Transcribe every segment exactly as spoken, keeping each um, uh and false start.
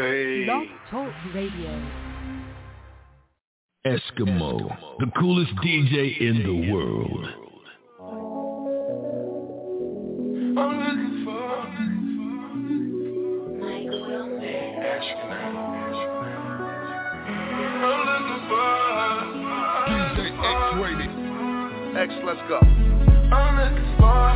Hey. Blog Talk Radio. Eskimo, the coolest D J in the world. I'm looking for I'm looking for D J X-rated. X, let's go. I'm looking for,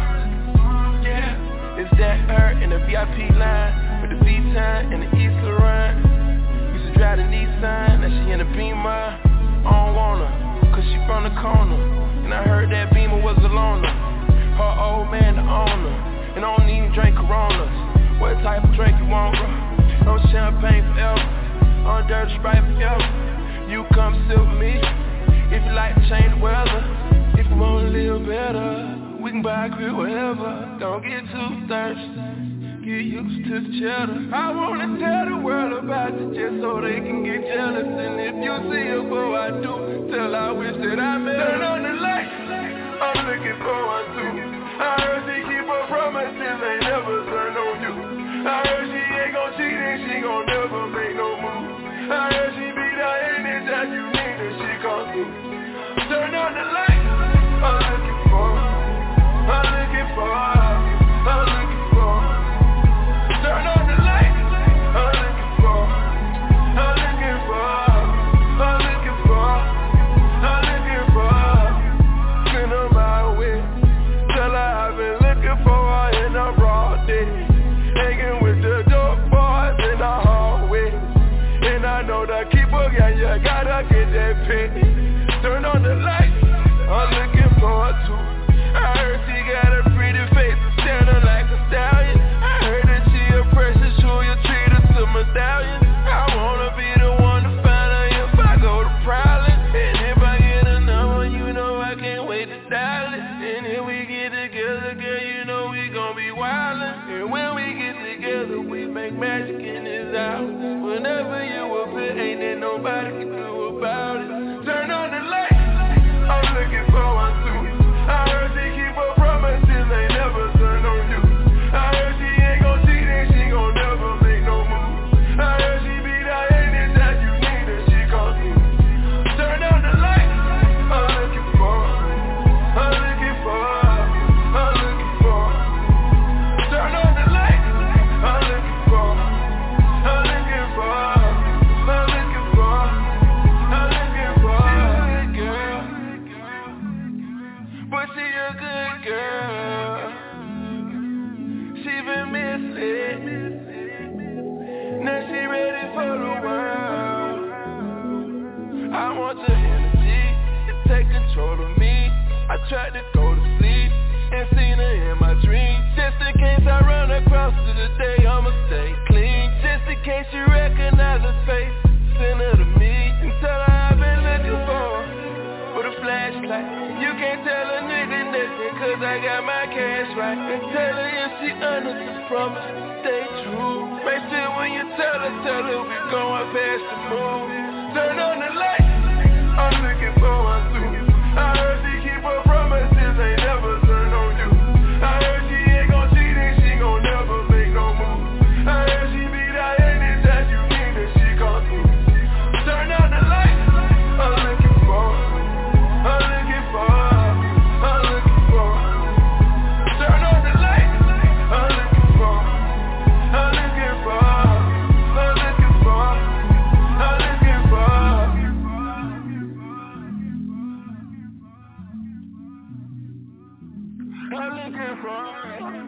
yeah, it's that her in the V I P line with the V-Time and the East Laurent. Used to drive the Nissan, now she in the Beamer. I don't want her, cause she from the corner, and I heard that Beamer was a loner. Her old man the owner, and I don't even drink Coronas. What type of drink you want, bro? No champagne forever, on dirty Sprite forever. You come sit with me, if you like to change the weather. If you wanna live better, we can buy a crib wherever. Don't get too thirsty, get used to the cheddar. I wanna tell the world about you just so they can get jealous. And if you see her before I do, tell her I wish that I met her. Turn on the light, I'm looking for one too. I heard she keep her promises, ain't never turn on you. I heard she ain't gon' cheat and she gon' never make no move. I heard she be there anytime you need her, she come through. Turn on the light, I'm looking for, I'm looking for, I'm looking for. Turn on the light, I'm looking for, I'm looking for, I'm looking for, I'm looking for. Send her my way, tell her I've been looking for her in a broad day. Hanging with the dope boys in the hallway. And I know that keeper, yeah, you gotta get that pay. Turn on the light, I'm looking for her too. I heard she got a pretty face, standing like a stallion. I heard that she a precious jewel, you treat her to medallion. I wanna be the one to find her if I go to prowling. And if I get a number, you know I can't wait to dial it. And if we get together, girl, you know we gon' be wildin'. And when we get together, we make magic in this house. Whenever you appear, ain't there nobody can do about it. Turn on the light, I'm looking for one too. I heard she keep her promises, ain't never turn on you. I heard she ain't gon' cheat and she gon' never make no move. I heard she be there anytime you need her, she come through. Turn on the light, I'm looking for, I'm looking for, I'm looking for. Turn on the light, I'm looking for, I'm looking for, I'm looking for, I'm looking for. But she a good girl, she been missing, now she ready for the world. I want your energy to take control of me. I tried to go to sleep and seen her in my dreams. Just in case I run across her today, I'ma stay clean. Just in case you recognize her face, send her to me and tell her I've been looking for her with a flashlight. You can't tell a nigga nothing, cause I got my cash right. And tell her if she honors his promise, stay true. Make sure when you tell her, tell her we going past the moon. Turn on the light, I'm looking for one too. I heard she keep her promises, ain't never turn on you. I heard she ain't gon' cheat and she gon' never make no move. I heard she be there anytime you need her, she come through. Turn on the light, I'm looking for, I'm looking for, I'm looking for. Turn on the light, I'm looking for, I'm looking for, I'm looking for, I'm looking for. I'm looking for.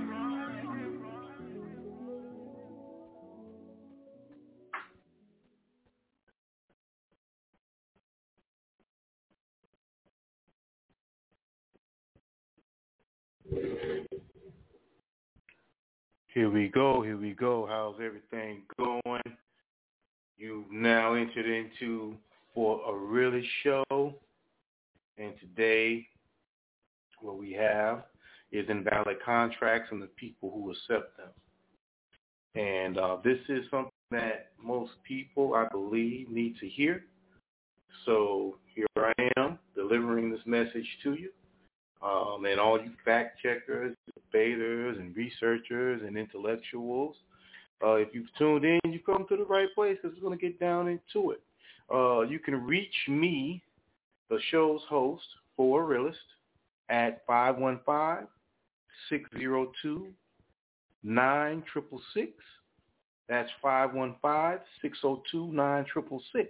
Here we go, here we go. How's everything going? You've now entered into For a Really show. And today, what we have is invalid contracts and the people who accept them. And uh, this is something that most people, I believe, need to hear. So here I am delivering this message to you. Um, and all you fact checkers, debaters, and researchers and intellectuals, Uh, if you've tuned in, you come to the right place because we're going to get down into it. Uh, you can reach me, the show's host, For a Realist, at five one five, six zero two, nine six six six. That's five one five, six zero two, nine six six six.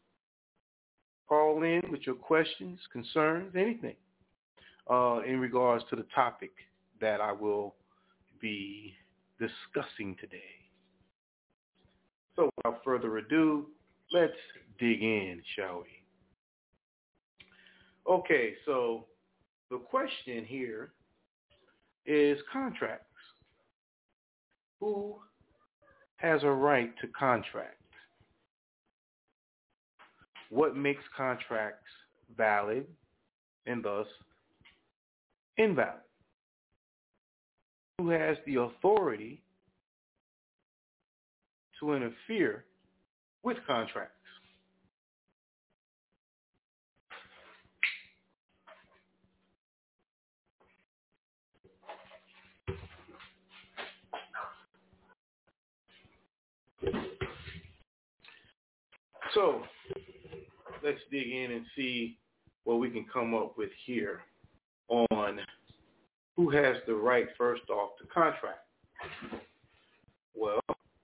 Call in with your questions, concerns, anything uh, in regards to the topic that I will be discussing today. So without further ado, let's dig in, shall we? Okay, so the question here is contracts. Who has a right to contract? What makes contracts valid and thus invalid? Who has the authority to interfere with contracts? So let's dig in and see what we can come up with here on who has the right, first off, to contract. Well,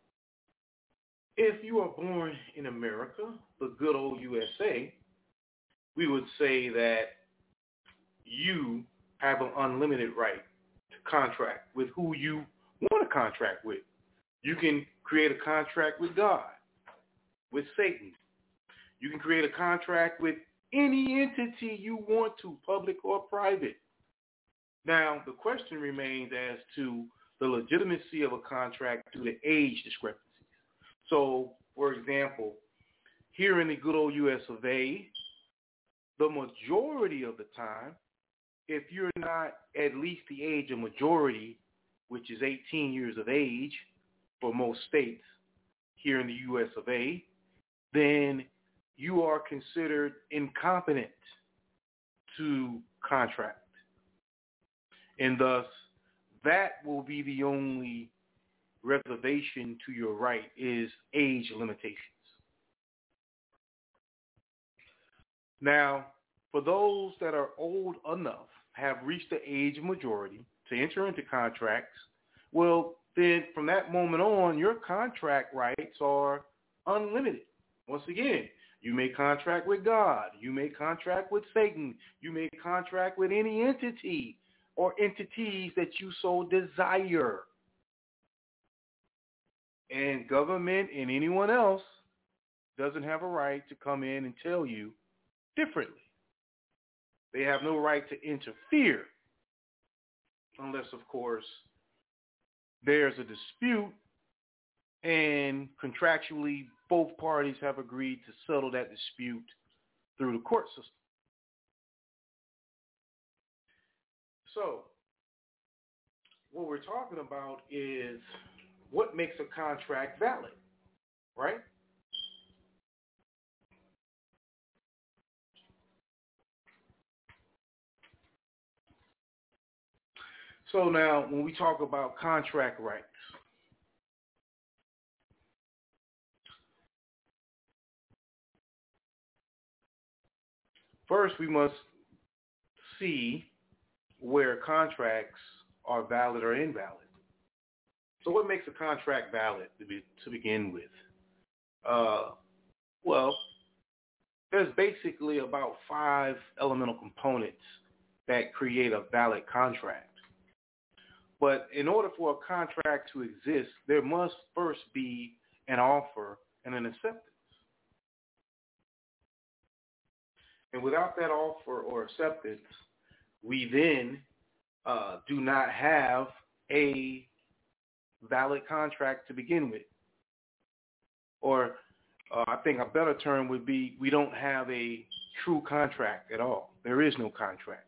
if you are born in America, the good old U S A, we would say that you have an unlimited right to contract with who you want to contract with. You can create a contract with God, with Satan. You can create a contract with any entity you want to, public or private. Now, the question remains as to the legitimacy of a contract due to age discrepancies. So, for example, here in the good old U S of A, the majority of the time, if you're not at least the age of majority, which is eighteen years of age for most states here in the U S of A, then you are considered incompetent to contract. And thus, that will be the only reservation to your right is age limitations. Now, for those that are old enough, have reached the age of majority to enter into contracts, well, then from that moment on, your contract rights are unlimited. Once again, you may contract with God. You may contract with Satan. You may contract with any entity or entities that you so desire. And government and anyone else doesn't have a right to come in and tell you differently. They have no right to interfere unless, of course, there's a dispute and contractually both parties have agreed to settle that dispute through the court system. So what we're talking about is what makes a contract valid, right? So now when we talk about contract rights, first we must see where contracts are valid or invalid. So what makes a contract valid to, be, to begin with? Uh, well, there's basically about five elemental components that create a valid contract. But in order for a contract to exist, there must first be an offer and an acceptance. And without that offer or acceptance, we then uh, do not have a valid contract to begin with. Or uh, I think a better term would be we don't have a true contract at all. There is no contract.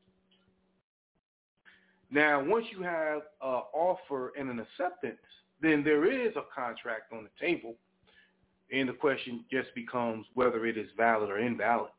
Now, once you have an offer and an acceptance, then there is a contract on the table, and the question just becomes whether it is valid or invalid.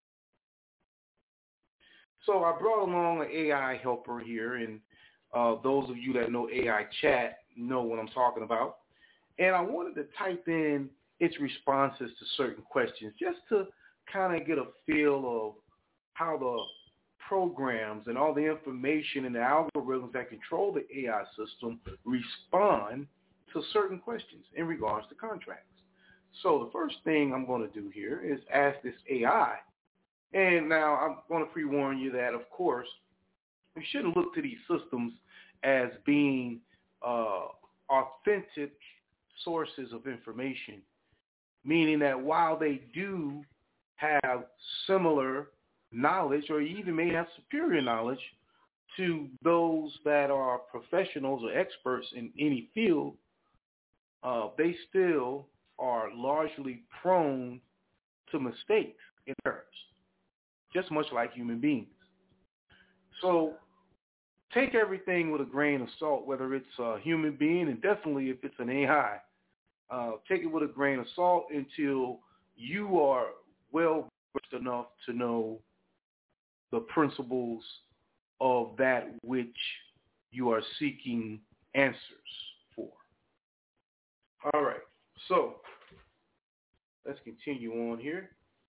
So I brought along an A I helper here, and uh, those of you that know A I chat know what I'm talking about. And I wanted to type in its responses to certain questions just to kind of get a feel of how the programs and all the information and the algorithms that control the A I system respond to certain questions in regards to contracts. So the first thing I'm going to do here is ask this A I. And now I'm going to pre-warn you that, of course, we shouldn't look to these systems as being uh, authentic sources of information, meaning that while they do have similar knowledge or even may have superior knowledge to those that are professionals or experts in any field, uh, they still are largely prone to mistakes and errors, just much like human beings. So take everything with a grain of salt, whether it's a human being and definitely if it's an A I. Uh, take it with a grain of salt until you are well versed enough to know the principles of that which you are seeking answers for. All right, so let's continue on here.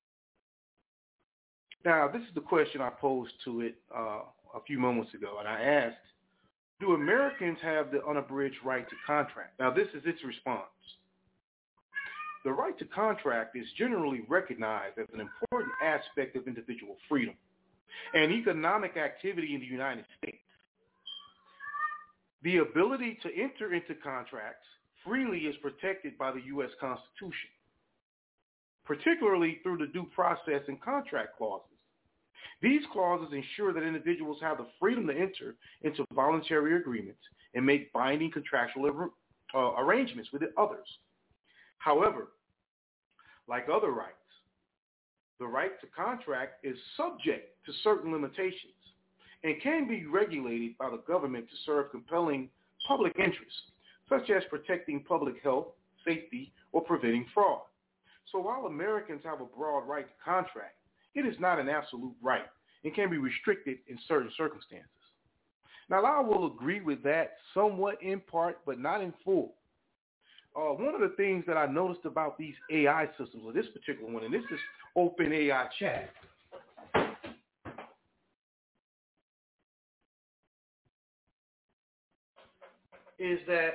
Now, this is the question I posed to it uh, a few moments ago, and I asked, do Americans have the unabridged right to contract? Now, this is its response. The right to contract is generally recognized as an important aspect of individual freedom and economic activity in the United States. The ability to enter into contracts freely is protected by the U S Constitution, particularly through the due process and contract clauses. These clauses ensure that individuals have the freedom to enter into voluntary agreements and make binding contractual uh, arrangements with others. However, like other rights, the right to contract is subject to certain limitations and can be regulated by the government to serve compelling public interests, such as protecting public health, safety, or preventing fraud. So while Americans have a broad right to contract, it is not an absolute right and can be restricted in certain circumstances. Now, I will agree with that somewhat in part, but not in full. Uh, one of the things that I noticed about these A I systems, or this particular one, and this is OpenAI Chat, is that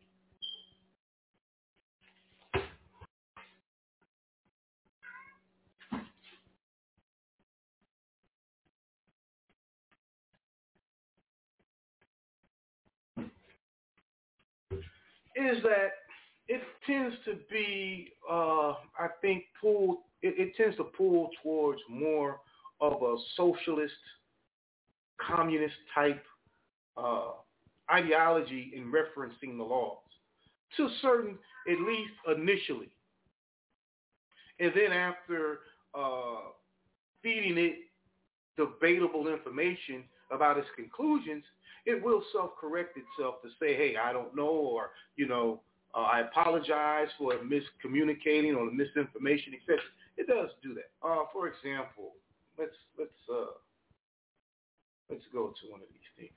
is that it tends to be, uh, I think, pulled, it, it tends to pull towards more of a socialist, communist type uh, ideology in referencing the laws, to certain, at least initially. And then after uh, feeding it debatable information about its conclusions, it will self-correct itself to say, hey, I don't know, or, you know, uh, I apologize for miscommunicating or misinformation, et cetera. It does do that. Uh, for example, let's let's uh, let's go to one of these things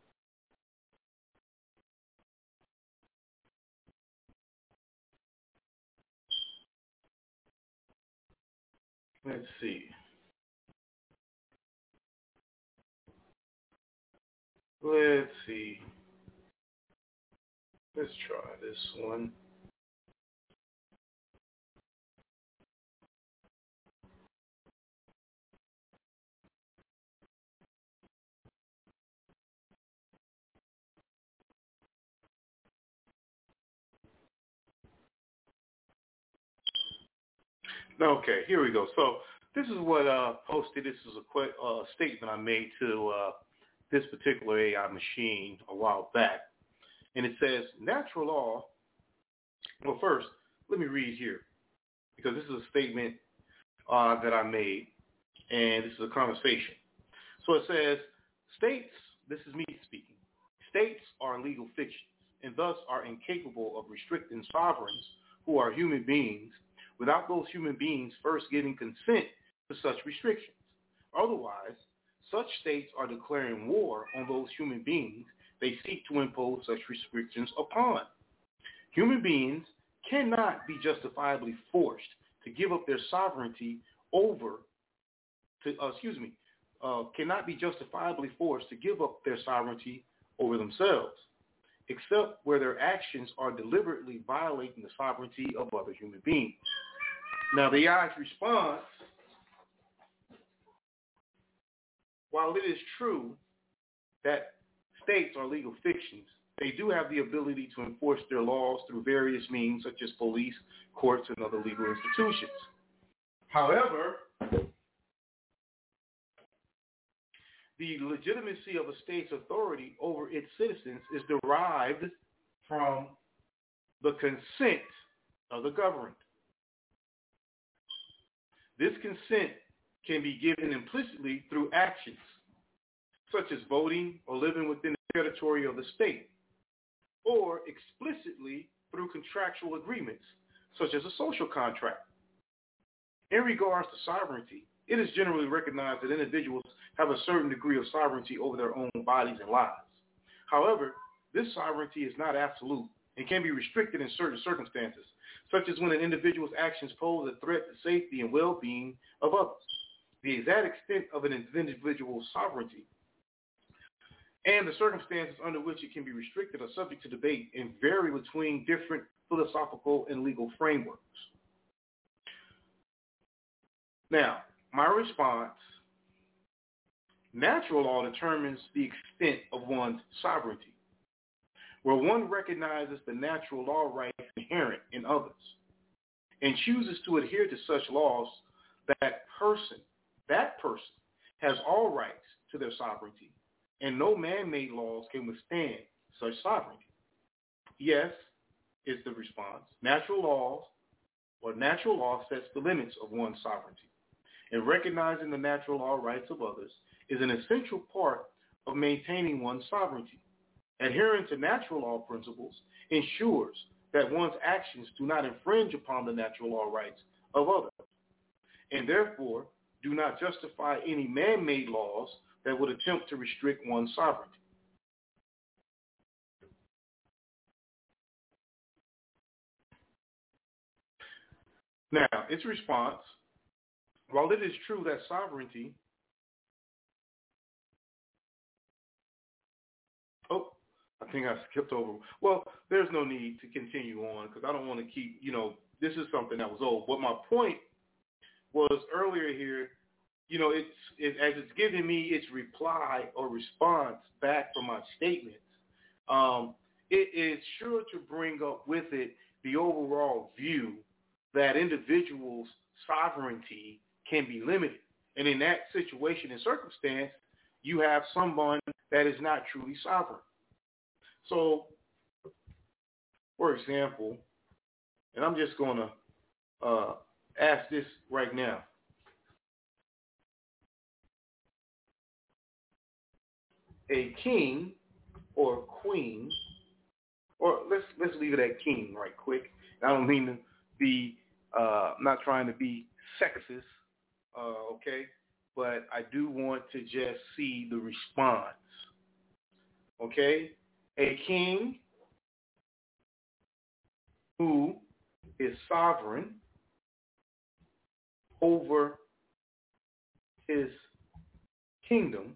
here. Let's see. Let's see. Let's try this one. Okay, here we go. So this is what uh, posted. This is a quick, uh, statement I made to uh, this particular A I machine a while back. And it says, natural law, well, first, let me read here, because this is a statement uh, that I made, and this is a conversation. So it says, states, this is me speaking, states are legal fictions, and thus are incapable of restricting sovereigns who are human beings without those human beings first giving consent to such restrictions. Otherwise, such states are declaring war on those human beings they seek to impose such restrictions upon. Human beings cannot be justifiably forced to give up their sovereignty over, to, uh, excuse me, uh, cannot be justifiably forced to give up their sovereignty over themselves, except where their actions are deliberately violating the sovereignty of other human beings. Now, the A I's response, while it is true that states are legal fictions, they do have the ability to enforce their laws through various means, such as police, courts, and other legal institutions. However, the legitimacy of a state's authority over its citizens is derived from the consent of the governed. This consent can be given implicitly through actions, such as voting or living within the territory of the state, or explicitly through contractual agreements, such as a social contract. In regards to sovereignty, it is generally recognized that individuals have a certain degree of sovereignty over their own bodies and lives. However, this sovereignty is not absolute and can be restricted in certain circumstances, such as when an individual's actions pose a threat to safety and well-being of others. The exact extent of an individual's sovereignty and the circumstances under which it can be restricted are subject to debate and vary between different philosophical and legal frameworks. Now, my response, natural law determines the extent of one's sovereignty, where one recognizes the natural law rights inherent in others and chooses to adhere to such laws. That person, that person has all rights to their sovereignty, and no man-made laws can withstand such sovereignty. Yes, is the response. Natural laws or natural law sets the limits of one's sovereignty, and recognizing the natural law rights of others is an essential part of maintaining one's sovereignty. Adhering to natural law principles ensures that one's actions do not infringe upon the natural law rights of others, and therefore do not justify any man-made laws that would attempt to restrict one's sovereignty. Now, its response, while it is true that sovereignty, oh, I think I skipped over. Well, there's no need to continue on because I don't want to keep, you know, this is something that was old. But my point was earlier here, you know, it's it, as it's giving me its reply or response back from my statements, um, it is sure to bring up with it the overall view that individuals' sovereignty can be limited. And in that situation and circumstance, you have someone that is not truly sovereign. So, for example, and I'm just going to uh, ask this right now. A king or queen, or let's let's leave it at king right quick. I don't mean to be, uh, I'm not trying to be sexist, uh, okay? But I do want to just see the response, okay? A king who is sovereign over his kingdom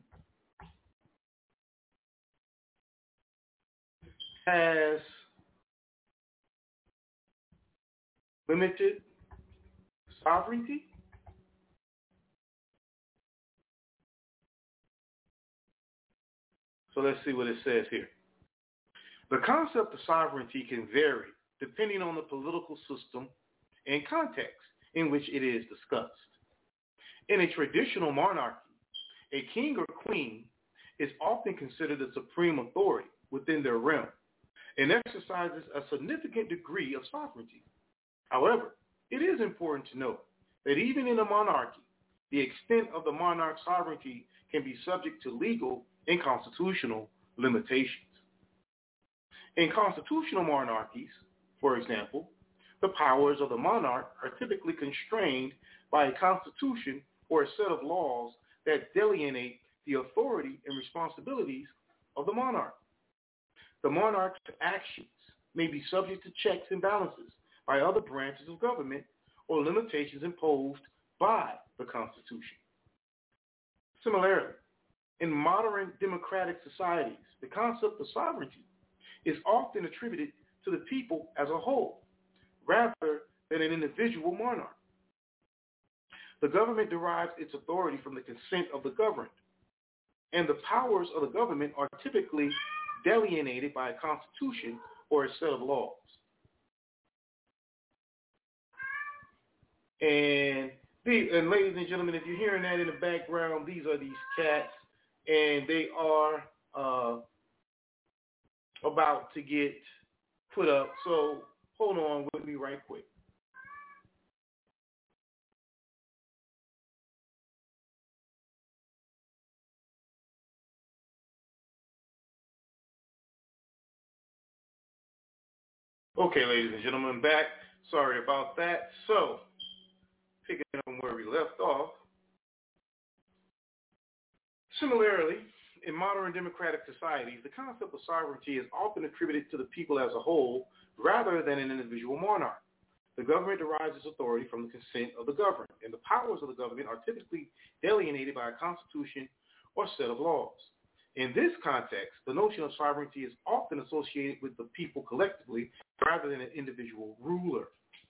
has limited sovereignty. So let's see what it says here. The concept of sovereignty can vary depending on the political system and context in which it is discussed. In a traditional monarchy, a king or queen is often considered the supreme authority within their realm and exercises a significant degree of sovereignty. However, it is important to note that even in a monarchy, the extent of the monarch's sovereignty can be subject to legal and constitutional limitations. In constitutional monarchies, for example, the powers of the monarch are typically constrained by a constitution or a set of laws that delineate the authority and responsibilities of the monarch. The monarch's actions may be subject to checks and balances by other branches of government or limitations imposed by the Constitution. Similarly, in modern democratic societies, the concept of sovereignty is often attributed to the people as a whole, rather than an individual monarch. The government derives its authority from the consent of the governed, and the powers of the government are typically delineated by a constitution or a set of laws. And, the, and ladies and gentlemen, if you're hearing that in the background, these are these cats, and they are uh, about to get put up. So hold on with me right quick. Okay, ladies and gentlemen, back. Sorry about that. So, picking up from where we left off. Similarly, in modern democratic societies, the concept of sovereignty is often attributed to the people as a whole rather than an individual monarch. The government derives its authority from the consent of the governed, and the powers of the government are typically delineated by a constitution or set of laws. In this context, the notion of sovereignty is often associated with the people collectively rather than an individual ruler.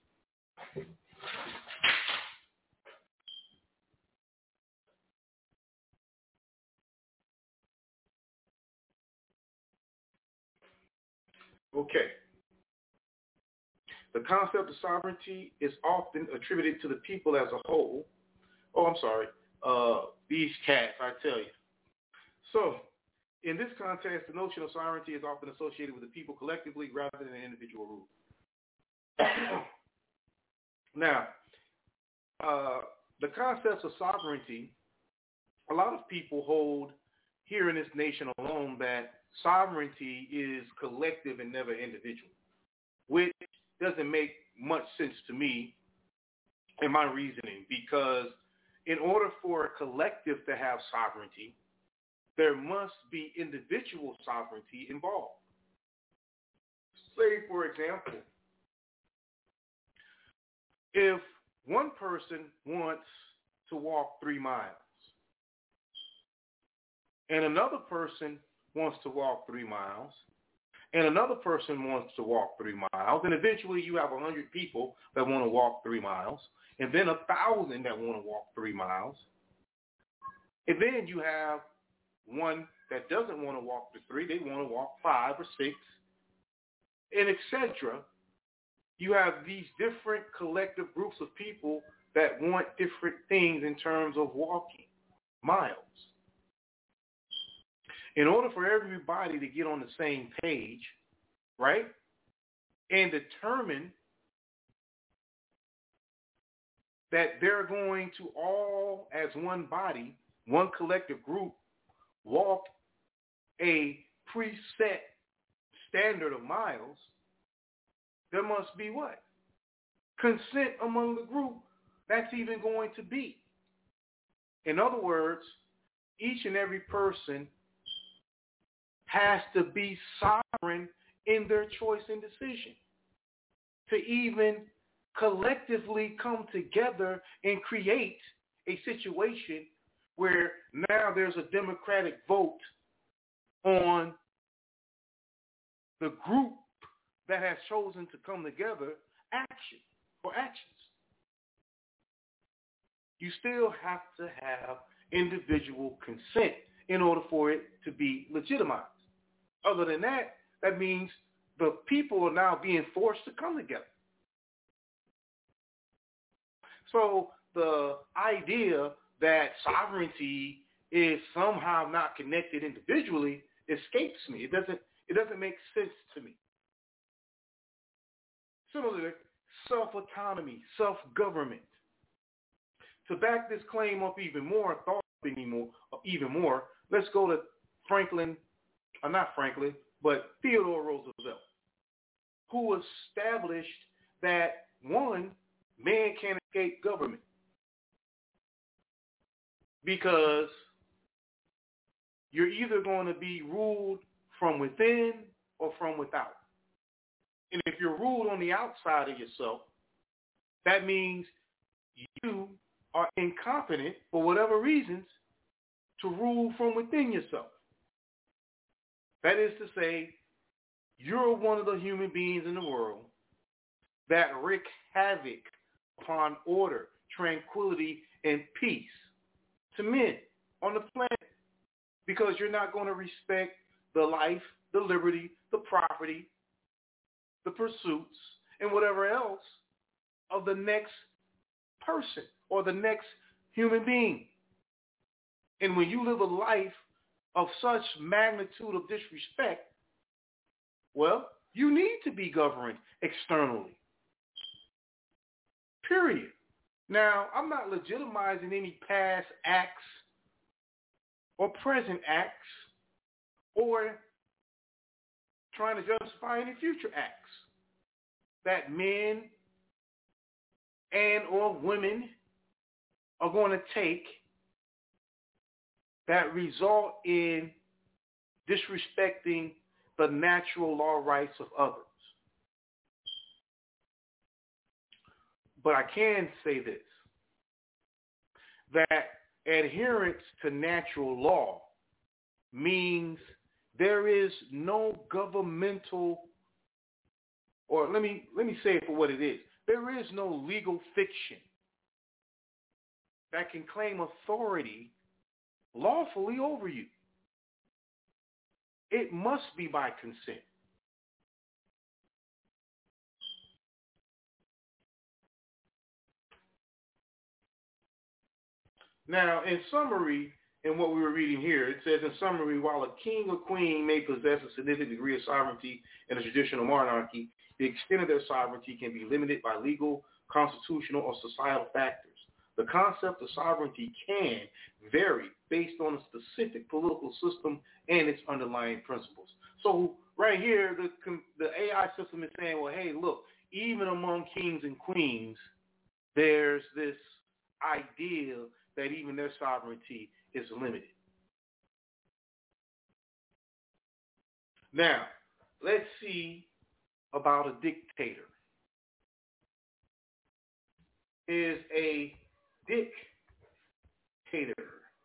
Okay. The concept of sovereignty is often attributed to the people as a whole. Oh, I'm sorry. Uh, these cats, I tell you. So, in this context, the notion of sovereignty is often associated with the people collectively rather than an individual rule. Now, uh, the concepts of sovereignty, a lot of people hold here in this nation alone that sovereignty is collective and never individual, which doesn't make much sense to me in my reasoning, because in order for a collective to have sovereignty, there must be individual sovereignty involved. Say, for example, if one person wants to walk three miles and another person wants to walk three miles and another person wants to walk three miles, and eventually you have one hundred people that want to walk three miles, and then one thousand that want to walk three miles, and then you have one that doesn't want to walk the three, they want to walk five or six, and et cetera. You have these different collective groups of people that want different things in terms of walking miles. In order for everybody to get on the same page, right, and determine that they're going to all, as one body, one collective group, walk a preset standard of miles, there must be what? Consent among the group that's even going to be. In other words, each and every person has to be sovereign in their choice and decision to even collectively come together and create a situation where now there's a democratic vote on the group that has chosen to come together action or actions. You still have to have individual consent in order for it to be legitimized. Other than that, that means the people are now being forced to come together. So the idea that sovereignty is somehow not connected individually escapes me. It doesn't, it doesn't make sense to me. Similarly, self-autonomy, self-government. To back this claim up even more, thought even more, even more, let's go to Franklin, or not Franklin, but Theodore Roosevelt, who established that, one, man can't escape government because you're either going to be ruled from within or from without. And if you're ruled on the outside of yourself, that means you are incompetent for whatever reasons to rule from within yourself. That is to say, you're one of the human beings in the world that wreak havoc upon order, tranquility, and peace to men on the planet because you're not going to respect the life, the liberty, the property, the pursuits, and whatever else of the next person or the next human being. And when you live a life of such magnitude of disrespect, well, you need to be governed externally. Period. Now, I'm not legitimizing any past acts or present acts or trying to justify any future acts that men and or women are going to take that result in disrespecting the natural law rights of others. But I can say this, that adherence to natural law means there is no governmental, or let me let me say it for what it is. There is no legal fiction that can claim authority lawfully over you. It must be by consent. Now, in summary, in what we were reading here, it says in summary, while a king or queen may possess a significant degree of sovereignty in a traditional monarchy, the extent of their sovereignty can be limited by legal, constitutional, or societal factors. The concept of sovereignty can vary based on a specific political system and its underlying principles. So right here, the, the A I system is saying, well, hey, look, even among kings and queens, there's this idea that even their sovereignty is limited. Now, let's see about a dictator. Is a dictator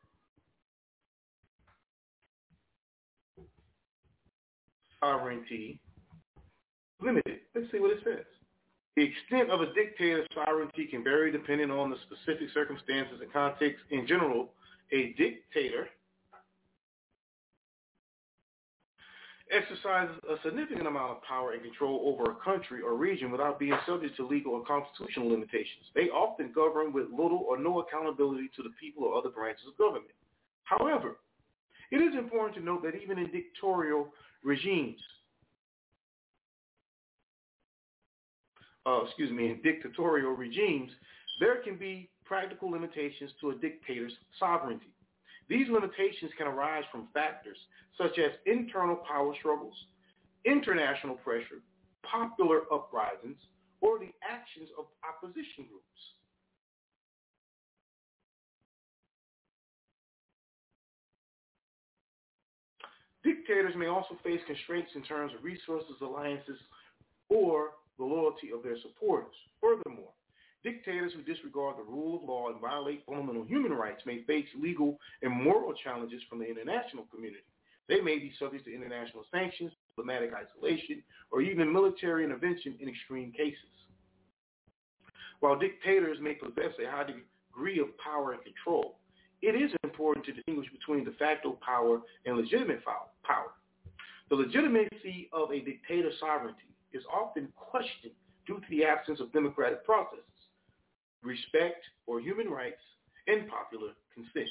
sovereignty limited? Let's see what it says. The extent of a dictator's sovereignty can vary depending on the specific circumstances and context. In general, a dictator exercises a significant amount of power and control over a country or region without being subject to legal or constitutional limitations. They often govern with little or no accountability to the people or other branches of government. However, it is important to note that even in dictatorial regimes, Uh, excuse me, in dictatorial regimes, there can be practical limitations to a dictator's sovereignty. These limitations can arise from factors such as internal power struggles, international pressure, popular uprisings, or the actions of opposition groups. Dictators may also face constraints in terms of resources, alliances, or the loyalty of their supporters. Furthermore, dictators who disregard the rule of law and violate fundamental human rights may face legal and moral challenges from the international community. They may be subject to international sanctions, diplomatic isolation, or even military intervention in extreme cases. While dictators may possess a high degree of power and control, it is important to distinguish between de facto power and legitimate power. The legitimacy of a dictator's sovereignty is often questioned due to the absence of democratic processes, respect for human rights, and popular consent.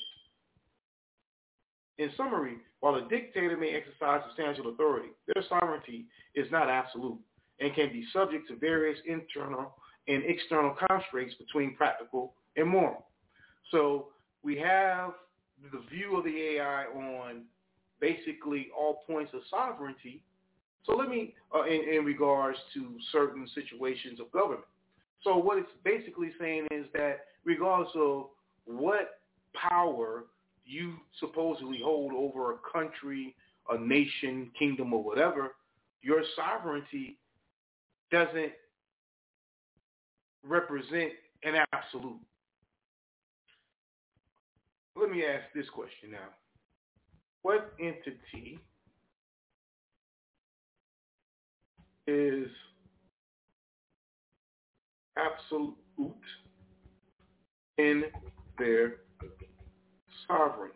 In summary, while a dictator may exercise substantial authority, their sovereignty is not absolute and can be subject to various internal and external constraints between practical and moral. So we have the view of the A I on basically all points of sovereignty. So let me, uh, in, in regards to certain situations of government. So what it's basically saying is that regardless of what power you supposedly hold over a country, a nation, kingdom, or whatever, your sovereignty doesn't represent an absolute. Let me ask this question now. What entity is absolute in their sovereignty?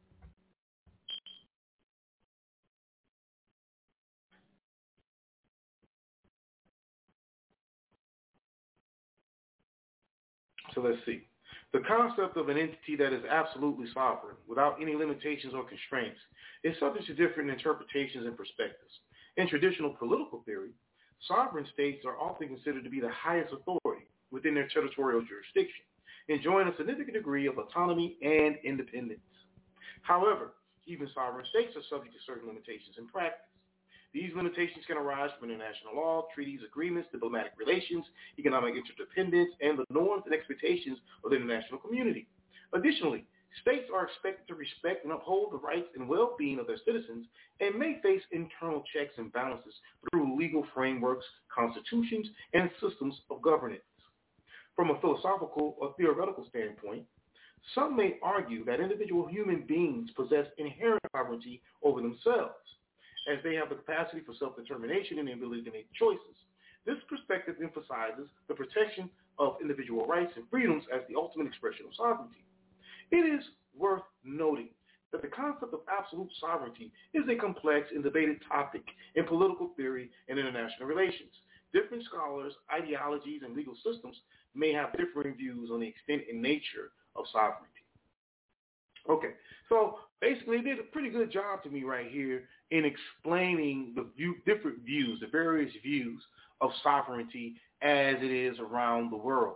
So let's see. The concept of an entity that is absolutely sovereign, without any limitations or constraints, is subject to different interpretations and perspectives. In traditional political theory, sovereign states are often considered to be the highest authority within their territorial jurisdiction, enjoying a significant degree of autonomy and independence. However, even sovereign states are subject to certain limitations in practice. These limitations can arise from international law, treaties, agreements, diplomatic relations, economic interdependence, and the norms and expectations of the international community. Additionally, states are expected to respect and uphold the rights and well-being of their citizens and may face internal checks and balances through legal frameworks, constitutions, and systems of governance. From a philosophical or theoretical standpoint, some may argue that individual human beings possess inherent sovereignty over themselves, as they have the capacity for self-determination and the ability to make choices. This perspective emphasizes the protection of individual rights and freedoms as the ultimate expression of sovereignty. It is worth noting that the concept of absolute sovereignty is a complex and debated topic in political theory and international relations. Different scholars, ideologies, and legal systems may have differing views on the extent and nature of sovereignty. Okay, so basically they did a pretty good job to me right here in explaining the view, different views, the various views of sovereignty as it is around the world.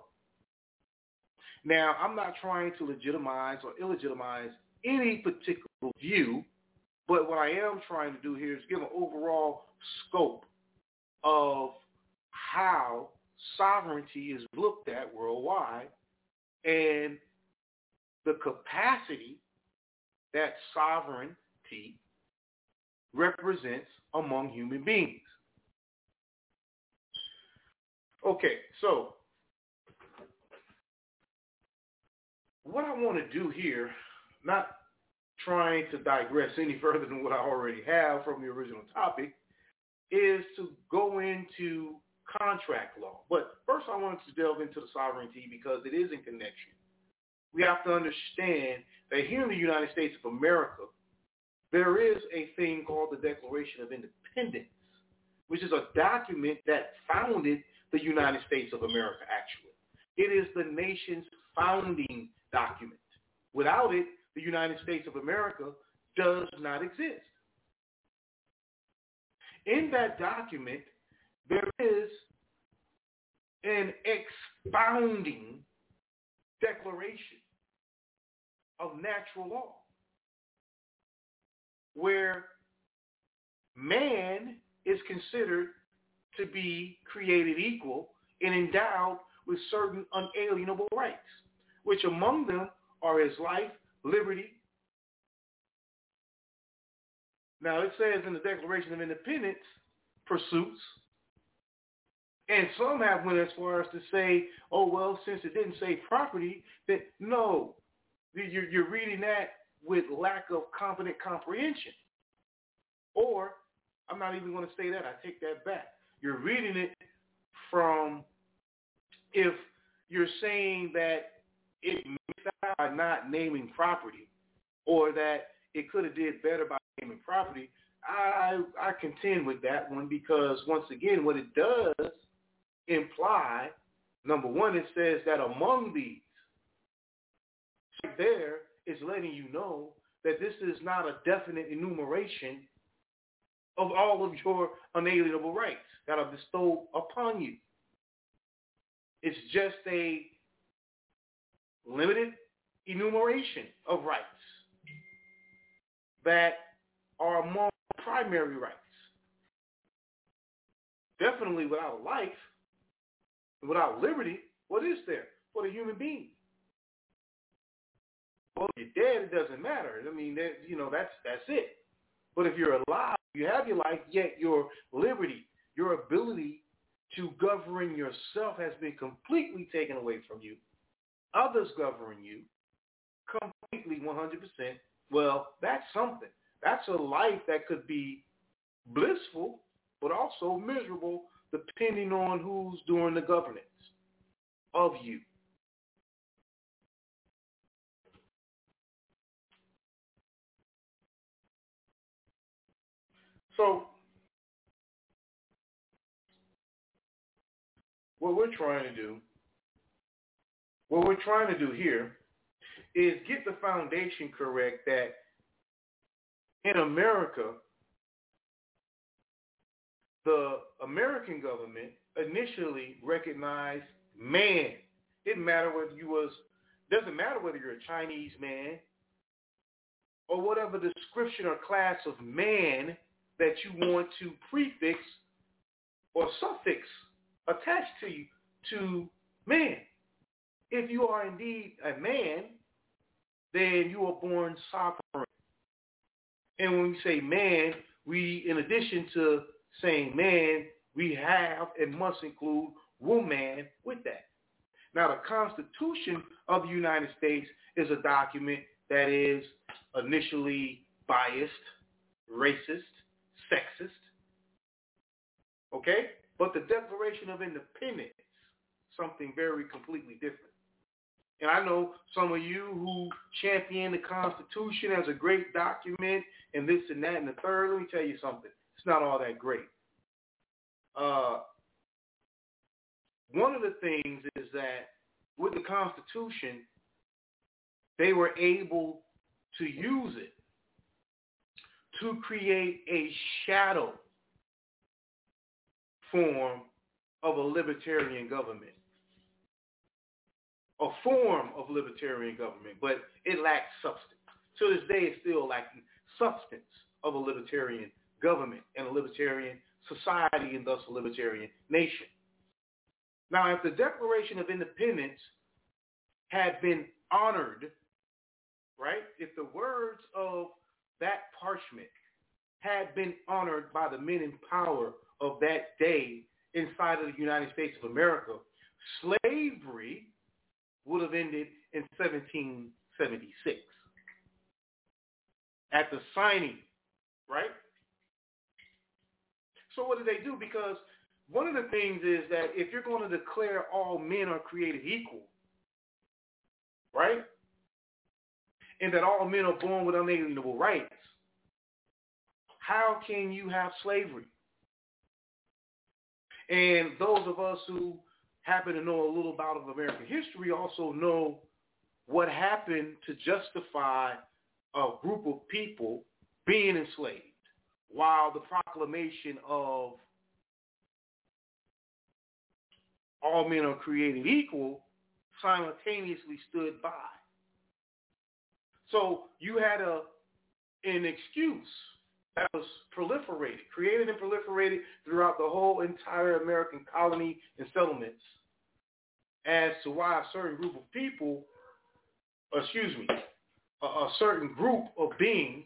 Now, I'm not trying to legitimize or illegitimize any particular view, but what I am trying to do here is give an overall scope of how sovereignty is looked at worldwide and the capacity that sovereignty represents among human beings. Okay, so what I want to do here, not trying to digress any further than what I already have from the original topic, is to go into contract law. But first I wanted to delve into the sovereignty because it is in connection. We have to understand that here in the United States of America, there is a thing called the Declaration of Independence, which is a document that founded the United States of America, actually. It is the nation's founding document. Without it, the United States of America does not exist. In that document, there is an expounding declaration of natural law, where man is considered to be created equal and endowed with certain unalienable rights, which among them are his life, liberty. Now it says in the Declaration of Independence, pursuits, and some have went as far as to say, oh, well, since it didn't say property, that no, you're, you're reading that with lack of competent comprehension. Or, I'm not even going to say that, I take that back. You're reading it from, if you're saying that it missed out by not naming property, or that it could have did better by naming property, I, I contend with that one because, once again, what it does imply, number one, it says that among these, right there is letting you know that this is not a definite enumeration of all of your unalienable rights that are bestowed upon you. It's just a limited enumeration of rights that are among primary rights. Definitely without life, without liberty, what is there for the human being? Well, if you're dead, it doesn't matter. I mean, that, you know, that's that's it. But if you're alive, you have your life, yet your liberty, your ability to govern yourself has been completely taken away from you. Others govern you completely one hundred percent. Well, that's something. That's a life that could be blissful, but also miserable, depending on who's doing the governance of you. So, what we're trying to do, what we're trying to do here is get the foundation correct that in America, the American government initially recognized man. Didn't matter whether you was, doesn't matter whether you're a Chinese man or whatever description or class of man that you want to prefix or suffix attached to you, to man. If you are indeed a man, then you are born sovereign. And when we say man, we, in addition to saying man, we have and must include woman with that. Now, the Constitution of the United States is a document that is initially biased, racist, sexist, okay? But the Declaration of Independence, something very completely different. And I know some of you who champion the Constitution as a great document and this and that and the third. Let me tell you something. It's not all that great. Uh, one of the things is that with the Constitution, they were able to use it to create a shadow form of a libertarian government. A form of libertarian government, but it lacks substance. To this day, it's still lacking substance of a libertarian government and a libertarian society and thus a libertarian nation. Now, if the Declaration of Independence had been honored, right, if the words of that parchment had been honored by the men in power of that day inside of the United States of America, slavery would have ended in seventeen seventy-six at the signing, right? So what did they do? Because one of the things is that if you're going to declare all men are created equal, right, and that all men are born with unalienable rights, how can you have slavery? And those of us who happen to know a little about of American history also know what happened to justify a group of people being enslaved while the proclamation of all men are created equal simultaneously stood by. So you had a an excuse that was proliferated, created and proliferated throughout the whole entire American colony and settlements as to why a certain group of people, excuse me, a, a certain group of beings,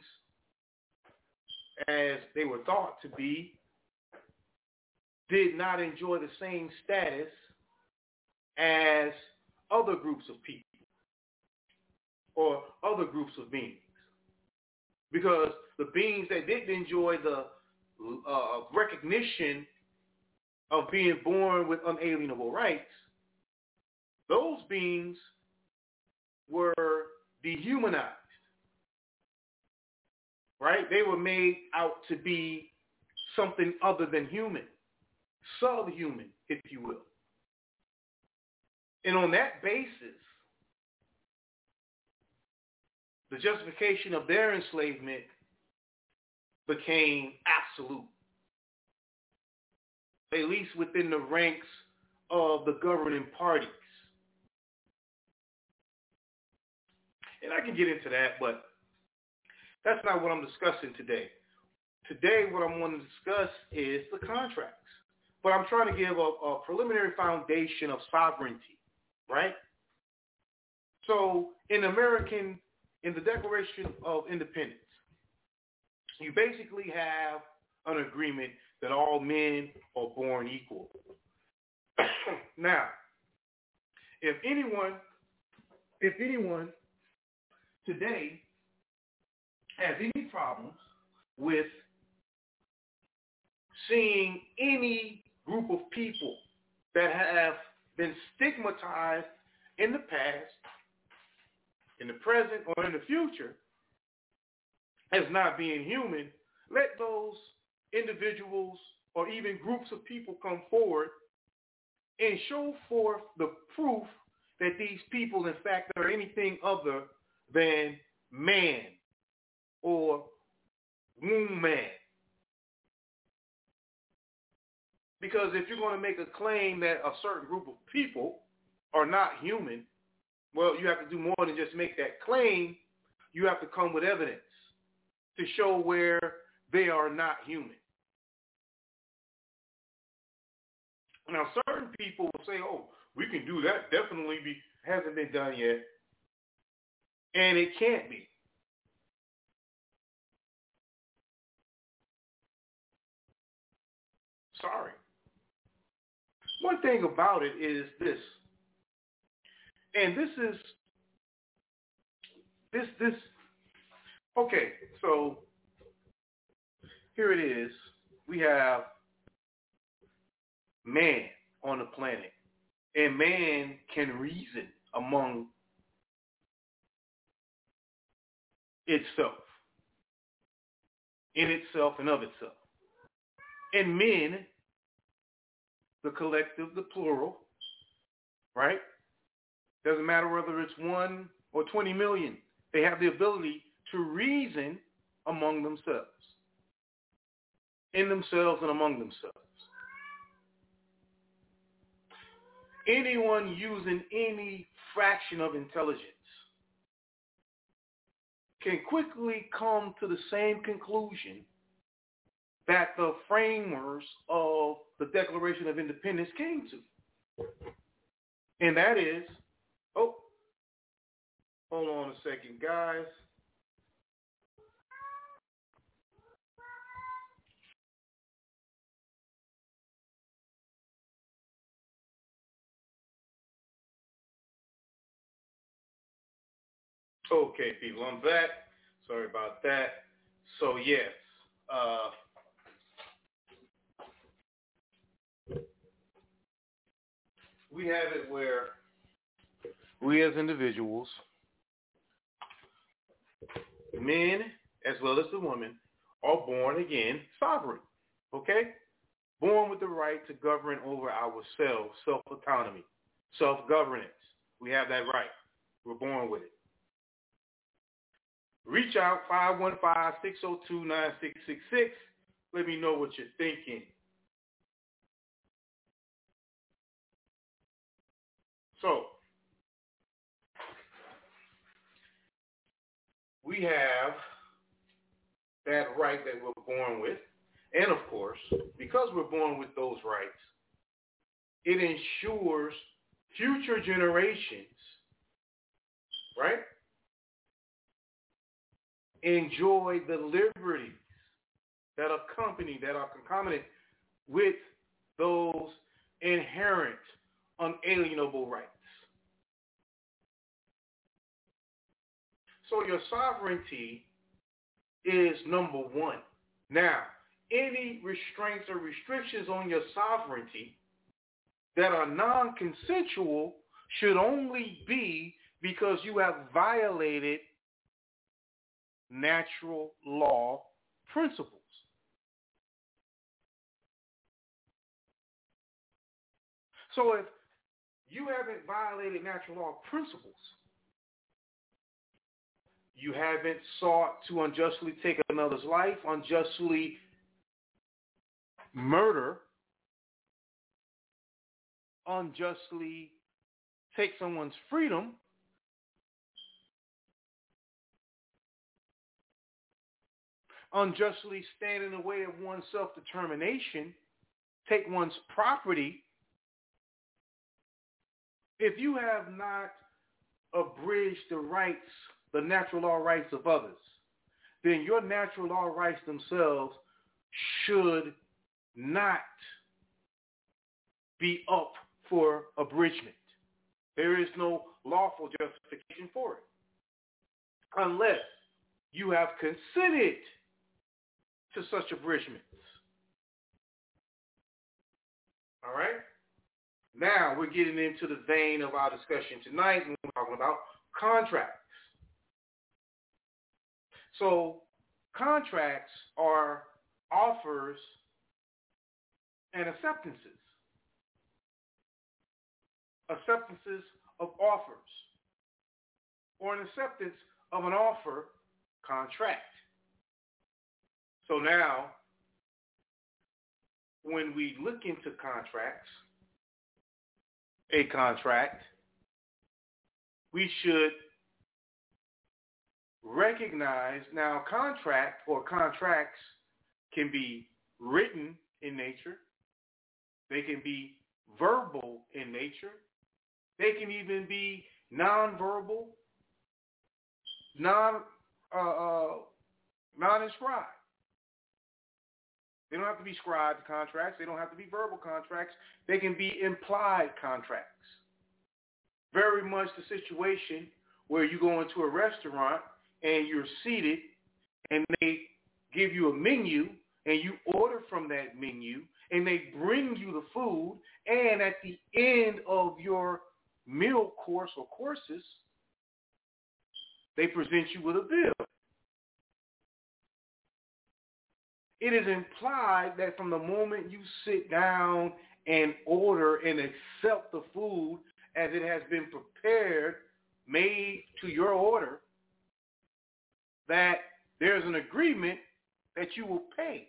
as they were thought to be, did not enjoy the same status as other groups of people or other groups of beings. Because the beings that didn't enjoy the uh, recognition of being born with unalienable rights, those beings were dehumanized, right? They were made out to be something other than human, subhuman, if you will. And on that basis, the justification of their enslavement became absolute, at least within the ranks of the governing parties. And I can get into that, but that's not what I'm discussing today. Today, what I want to discuss is the contracts. But I'm trying to give a, a preliminary foundation of sovereignty, right? So in American, in the Declaration of Independence, you basically have an agreement that all men are born equal. Now, if anyone, if anyone today has any problems with seeing any group of people that have been stigmatized in the past, in the present, or in the future as not being human, let those individuals or even groups of people come forward and show forth the proof that these people, in fact, are anything other than man or womb man. Because if you're going to make a claim that a certain group of people are not human, well, you have to do more than just make that claim. You have to come with evidence to show where they are not human. Now, certain people will say, oh, we can do that. Definitely be, hasn't been done yet. And it can't be. Sorry. One thing about it is this, and this is, this, this, okay, so here it is. We have man on the planet, and man can reason among itself, in itself and of itself. And men, the collective, the plural, right? Doesn't matter whether it's one or twenty million. They have the ability to reason among themselves, in themselves and among themselves. Anyone using any fraction of intelligence can quickly come to the same conclusion that the framers of the Declaration of Independence came to. And that is, oh, hold on a second, guys. Okay, people, I'm back. Sorry about that. So, yes, uh, we have it where we as individuals, men as well as the women, are born again sovereign, okay? Born with the right to govern over ourselves, self-autonomy, self-governance. We have that right. We're born with it. Reach out, five one five, six oh two, nine six six six. Let me know what you're thinking. So, we have that right that we're born with. And of course, because we're born with those rights, it ensures future generations, right, enjoy the liberties that accompany, that are concomitant with those inherent, unalienable rights. So your sovereignty is number one. Now, any restraints or restrictions on your sovereignty that are non-consensual should only be because you have violated natural law principles. So if you haven't violated natural law principles, you haven't sought to unjustly take another's life, unjustly murder, unjustly take someone's freedom, unjustly stand in the way of one's self-determination, take one's property. If you have not abridged the rights, the natural law rights of others, then your natural law rights themselves should not be up for abridgment. There is no lawful justification for it unless you have consented to such abridgments. All right? Now we're getting into the vein of our discussion tonight when we're talking about contracts. So contracts are offers and acceptances. Acceptances of offers, or an acceptance of an offer contract. So now, when we look into contracts, a contract, we should recognize now contract or contracts can be written in nature. They can be verbal in nature. They can even be nonverbal, non, uh, uh, non-inscribed. They don't have to be scribed contracts. They don't have to be verbal contracts. They can be implied contracts. Very much the situation where you go into a restaurant and you're seated and they give you a menu and you order from that menu and they bring you the food, and at the end of your meal course or courses, they present you with a bill. It is implied that from the moment you sit down and order and accept the food as it has been prepared, made to your order, that there's an agreement that you will pay.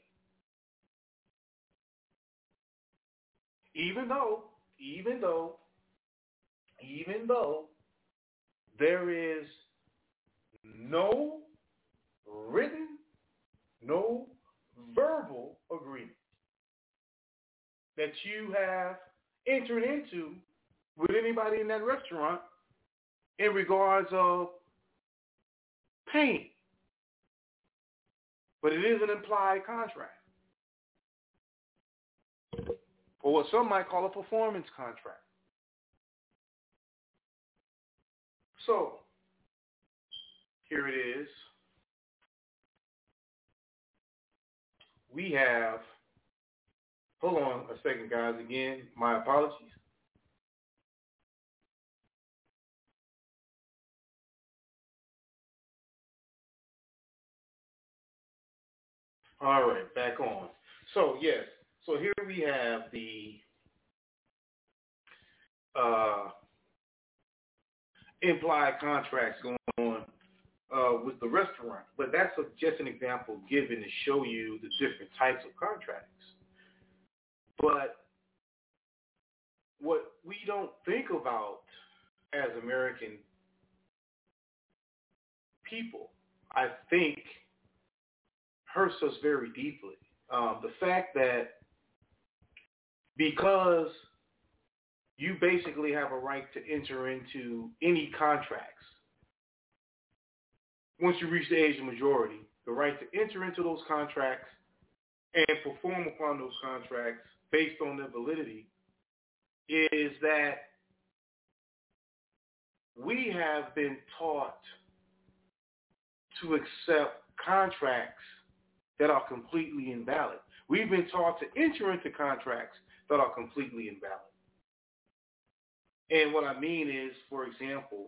Even though, even though, even though there is no written, no verbal agreement that you have entered into with anybody in that restaurant in regards of paying. But it is an implied contract, or what some might call a performance contract. So, here it is. We have, hold on a second, guys. Again, my apologies. All right, back on. So, yes. So here we have the uh, implied contracts going on uh, with the restaurant. But that's a, just an example given to show you the different types of contracts. But what we don't think about as American people, I think, hurts us very deeply. Um, the fact that because you basically have a right to enter into any contracts, once you reach the age of majority, the right to enter into those contracts and perform upon those contracts based on their validity, is that we have been taught to accept contracts that are completely invalid. We've been taught to enter into contracts that are completely invalid. And what I mean is, for example,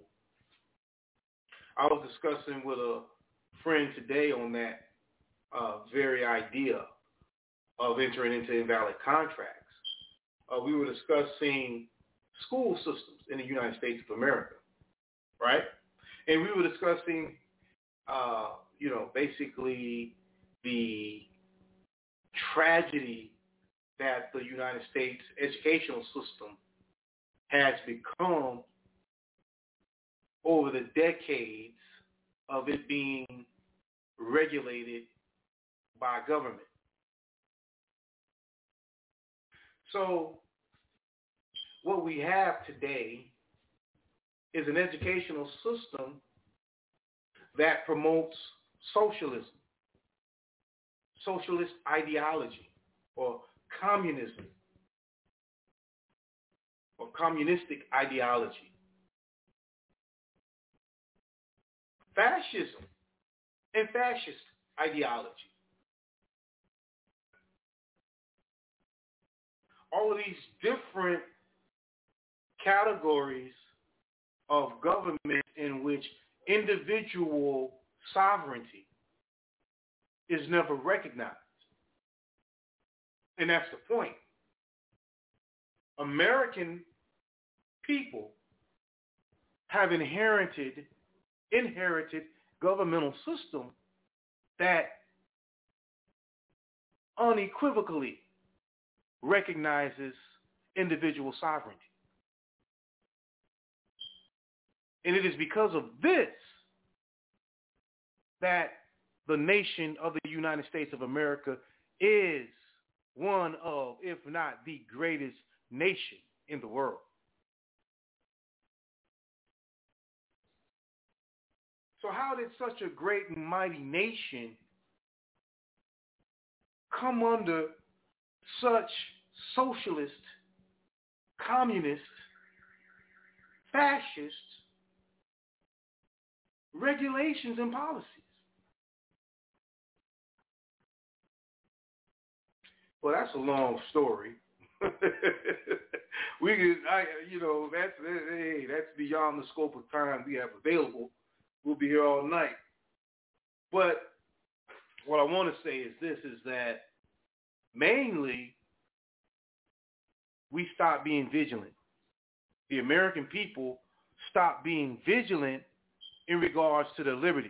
I was discussing with a friend today on that uh, very idea of entering into invalid contracts. Uh, we were discussing school systems in the United States of America, right? And we were discussing, uh, you know, basically the tragedy that the United States educational system has become over the decades of it being regulated by government. So what we have today is an educational system that promotes socialism, socialist ideology, or communism, or communistic ideology. Fascism and fascist ideology. All of these different categories of government in which individual sovereignty is never recognized. And that's the point. American people have inherited inherited governmental system that unequivocally recognizes individual sovereignty. And it is because of this that the nation of the United States of America is one of, if not the greatest nation in the world. So how did such a great and mighty nation come under such socialist, communist, fascist regulations and policies? Well, that's a long story. we could, I, you know, that's hey, that's beyond the scope of time we have available. We'll be here all night. But what I want to say is this: is that mainly we stopped being vigilant. The American people stopped being vigilant in regards to their liberties.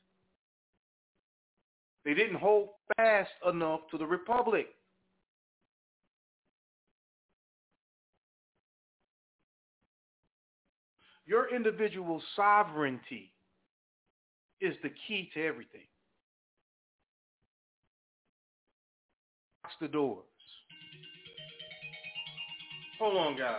They didn't hold fast enough to the republic. Your individual sovereignty is the key to everything. Box the doors. Hold on, guys.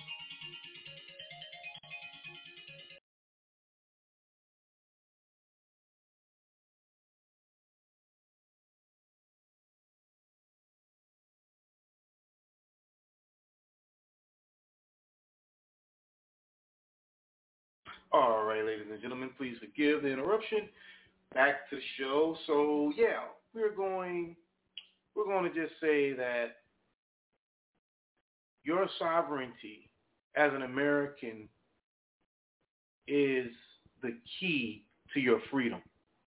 All right, ladies and gentlemen, please forgive the interruption. Back to the show. So yeah, we're going we're going to just say that your sovereignty as an American is the key to your freedom.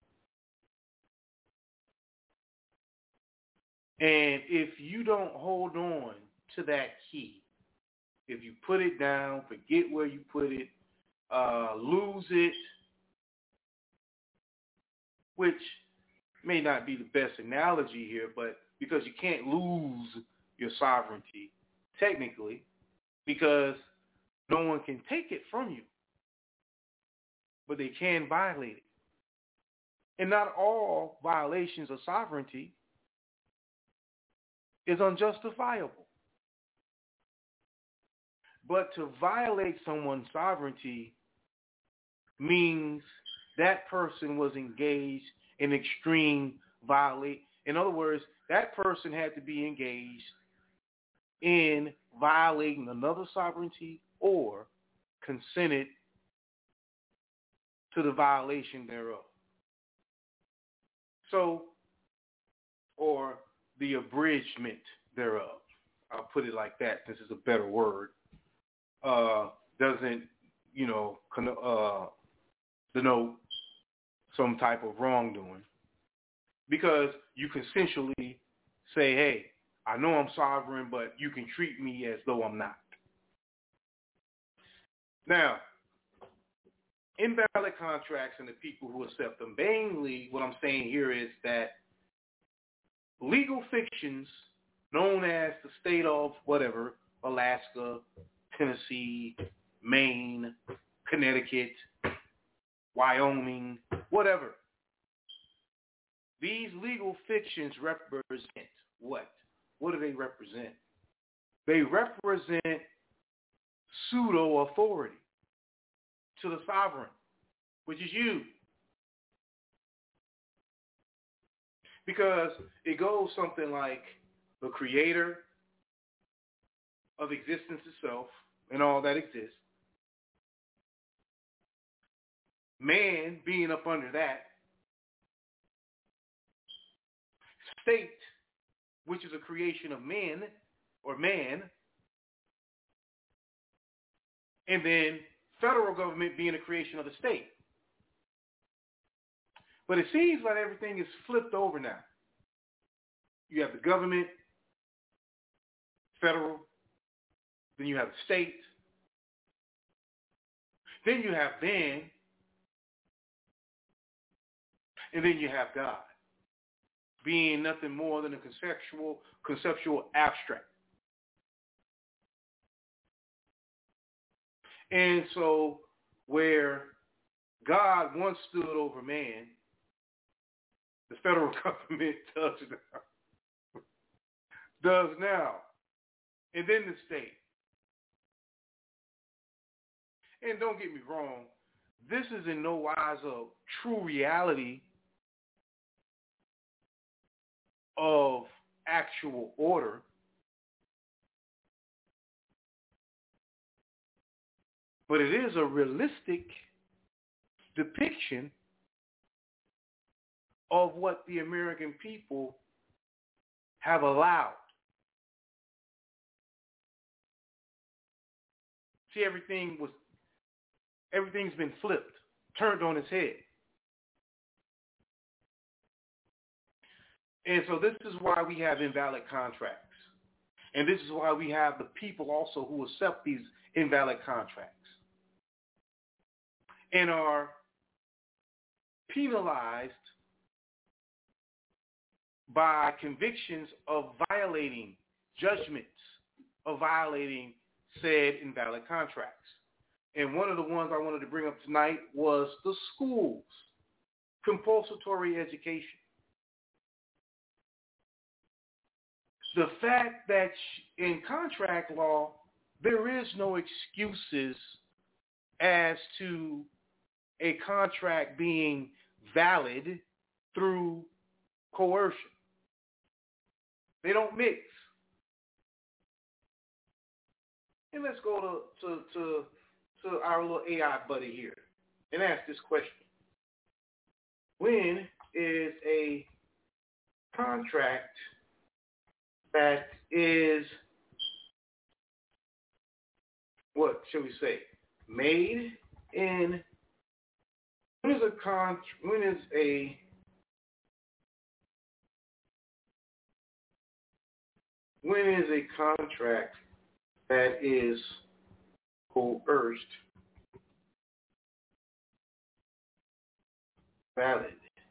And if you don't hold on to that key, if you put it down, forget where you put it, Uh, lose it, which may not be the best analogy here, but because you can't lose your sovereignty, technically, because no one can take it from you, but they can violate it. And not all violations of sovereignty is unjustifiable. But to violate someone's sovereignty means that person was engaged in extreme violate. In other words, that person had to be engaged in violating another sovereignty or consented to the violation thereof. So, or the abridgment thereof. I'll put it like that. This is a better word. Uh, doesn't, you know, uh, denote some type of wrongdoing, because you consensually say, hey, I know I'm sovereign, but you can treat me as though I'm not. Now, invalid contracts and the people who accept them, mainly what I'm saying here is that legal fictions known as the state of whatever, Alaska, Tennessee, Maine, Connecticut, Wyoming, whatever. These legal fictions represent what? What do they represent? They represent pseudo-authority to the sovereign, which is you. Because it goes something like the creator of existence itself, and all that exists, man being up under that, state, which is a creation of men or man, and then federal government being a creation of the state. But it seems like everything is flipped over now. You have the government, federal, then you have the state, then you have man, and then you have God, being nothing more than a conceptual, conceptual abstract. And so where God once stood over man, the federal government does now. does now. And then the state. And don't get me wrong, this is in no wise a true reality of actual order. But it is a realistic depiction of what the American people have allowed. See, everything was, everything's been flipped, turned on its head. And so this is why we have invalid contracts. And this is why we have the people also who accept these invalid contracts and are penalized by convictions of violating judgments, of violating said invalid contracts. And one of the ones I wanted to bring up tonight was the schools, compulsory education. The fact that in contract law, there is no excuses as to a contract being valid through coercion. They don't mix. And let's go to, to, to, to our little A I buddy here and ask this question. When is a contract that is, what shall we say, made in, when is a con, when is a, when is a contract that is coerced valid?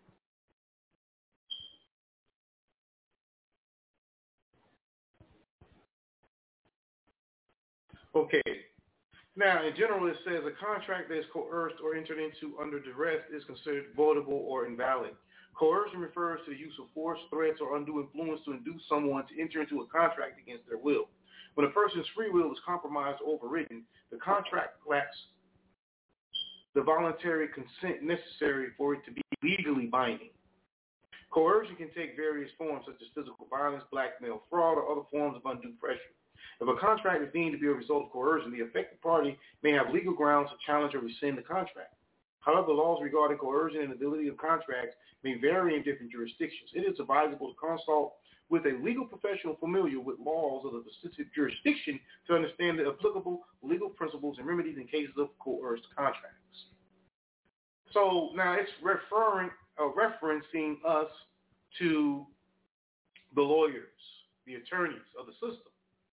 Okay. Now, in general, it says a contract that is coerced or entered into under duress is considered voidable or invalid. Coercion refers to the use of force, threats, or undue influence to induce someone to enter into a contract against their will. When a person's free will is compromised or overridden, the contract lacks the voluntary consent necessary for it to be legally binding. Coercion can take various forms such as physical violence, blackmail, fraud, or other forms of undue pressure. If a contract is deemed to be a result of coercion, the affected party may have legal grounds to challenge or rescind the contract. However, laws regarding coercion and the validity of contracts may vary in different jurisdictions. It is advisable to consult with a legal professional familiar with laws of the specific jurisdiction to understand the applicable legal principles and remedies in cases of coerced contracts. So now it's referring, uh, referencing us to the lawyers, the attorneys of the system.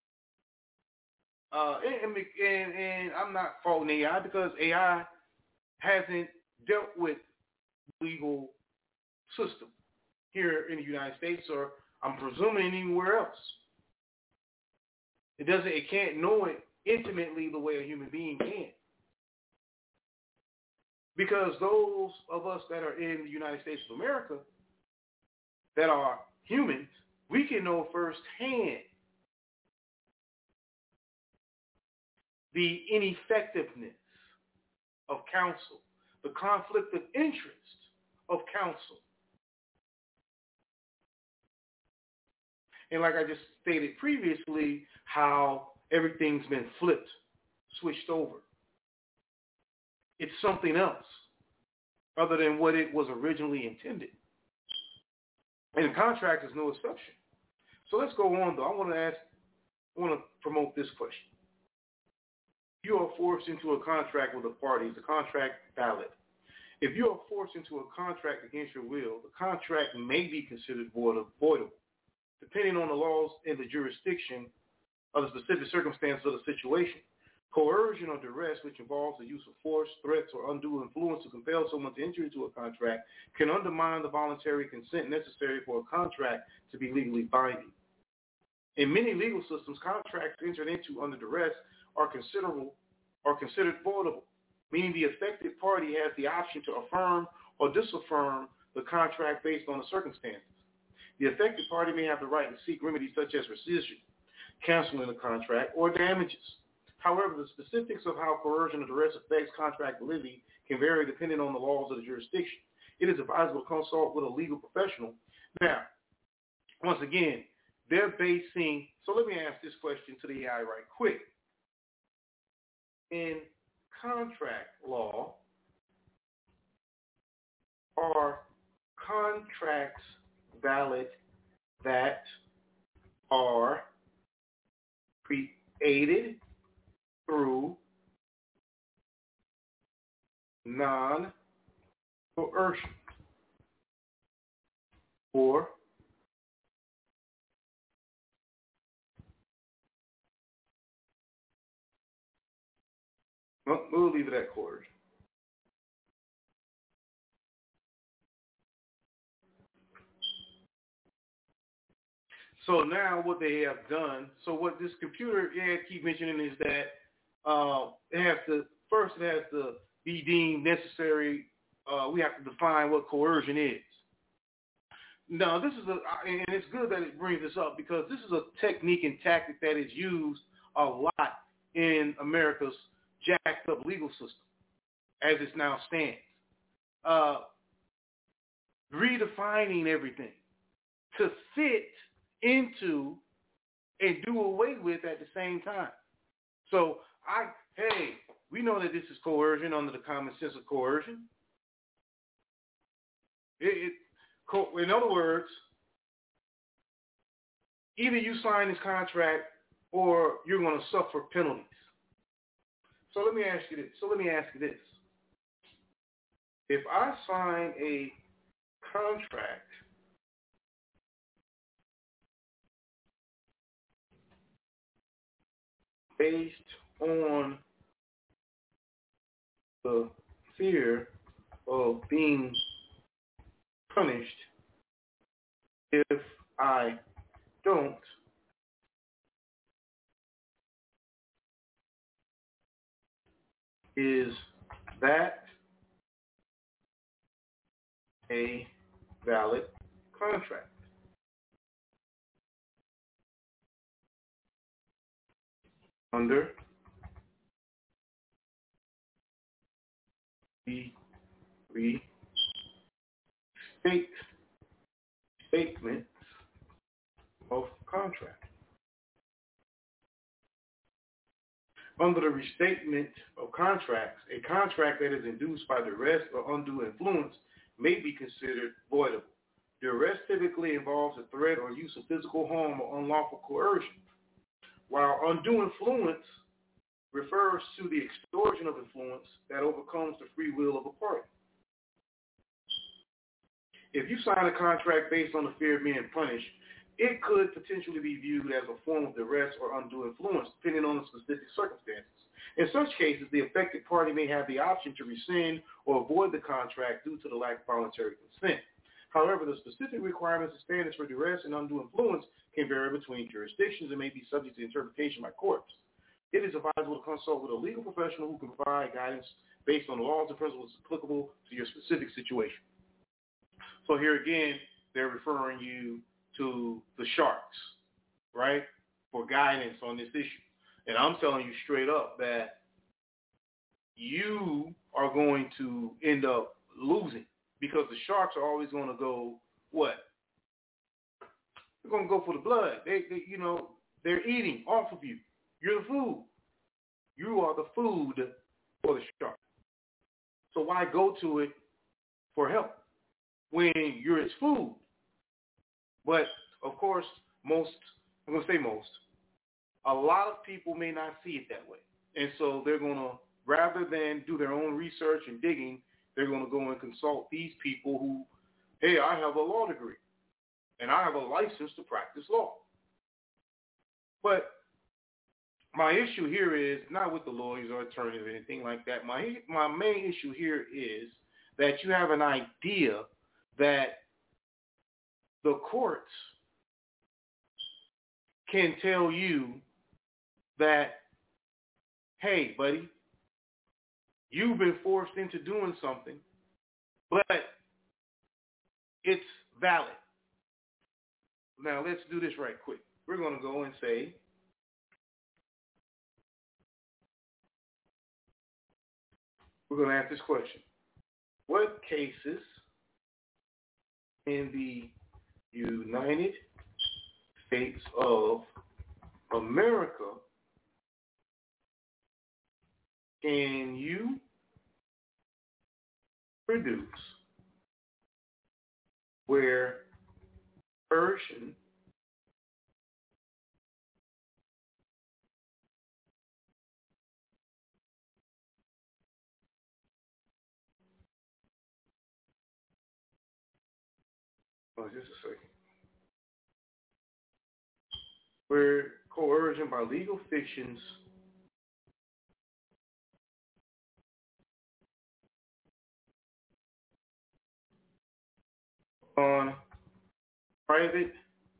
Uh, and, and, and I'm not faulting A I because A I hasn't dealt with the legal system here in the United States, or I'm presuming anywhere else. It doesn't, it can't know it intimately the way a human being can. Because those of us that are in the United States of America that are humans, we can know firsthand the ineffectiveness of counsel, the conflict of interest of counsel. And like I just stated previously, how everything's been flipped switched over. It's something else other than what it was originally intended. And the contract is no exception. So let's go on, though. I want to ask, I want to promote this question. You are forced into a contract with a party. Is the contract valid? If you are forced into a contract against your will, the contract may be considered voidable, depending on the laws in the jurisdiction of the specific circumstances of the situation. Coercion or duress, which involves the use of force, threats, or undue influence to compel someone to enter into a contract, can undermine the voluntary consent necessary for a contract to be legally binding. In many legal systems, contracts entered into under duress are considerable are considered voidable, meaning the affected party has the option to affirm or disaffirm the contract based on the circumstances. The affected party may have the right to seek remedies such as rescission, canceling the contract, or damages. However, the specifics of how coercion or duress affects contract validity can vary depending on the laws of the jurisdiction. It is advisable to consult with a legal professional. Now, once again, they're basing, so let me ask this question to the A I right quick. In contract law, are contracts valid that are created through non-coercion or well, we'll leave it at coercion. So now what they have done, so what this computer yeah, keep mentioning is that uh, it has to, first it has to be deemed necessary. Uh, we have to define what coercion is. Now this is a, and it's good that it brings this up because this is a technique and tactic that is used a lot in America's jacked up legal system as it now stands. Uh, redefining everything to fit into and do away with at the same time. So I, hey, we know that this is coercion under the common sense of coercion. It, it, in other words, either you sign this contract or you're going to suffer penalties. So let me ask you this. So let me ask you this. If I sign a contract based on the fear of being punished if I don't, is that a valid contract? Under the restate statement of contract. Under the restatement of contracts, a contract that is induced by duress or undue influence may be considered voidable. Duress typically involves a threat or use of physical harm or unlawful coercion, while undue influence refers to the extortion of influence that overcomes the free will of a party. If you sign a contract based on the fear of being punished, it could potentially be viewed as a form of duress or undue influence, depending on the specific circumstances. In such cases, the affected party may have the option to rescind or avoid the contract due to the lack of voluntary consent. However, the specific requirements and standards for duress and undue influence can vary between jurisdictions and may be subject to interpretation by courts. It is advisable to consult with a legal professional who can provide guidance based on the laws and principles applicable to your specific situation. So here again, they're referring you to the sharks, right, for guidance on this issue. And I'm telling you straight up that you are going to end up losing because the sharks are always going to go, what? They're going to go for the blood. They, they, you know, they're eating off of you. You're the food. You are the food for the shark. So why go to it for help when you're its food? But, of course, most, I'm going to say most, a lot of people may not see it that way. And so they're going to, rather than do their own research and digging, they're going to go and consult these people who, hey, I have a law degree, and I have a license to practice law. But my issue here is not with the lawyers or attorneys or anything like that. My my main issue here is that you have an idea that the courts can tell you that, hey, buddy, you've been forced into doing something, but it's valid. Now, let's do this right quick. We're going to go and say, we're going to ask this question. What cases in the United States of America can you produce where coercion oh, just a second. Where coercion by legal fictions on private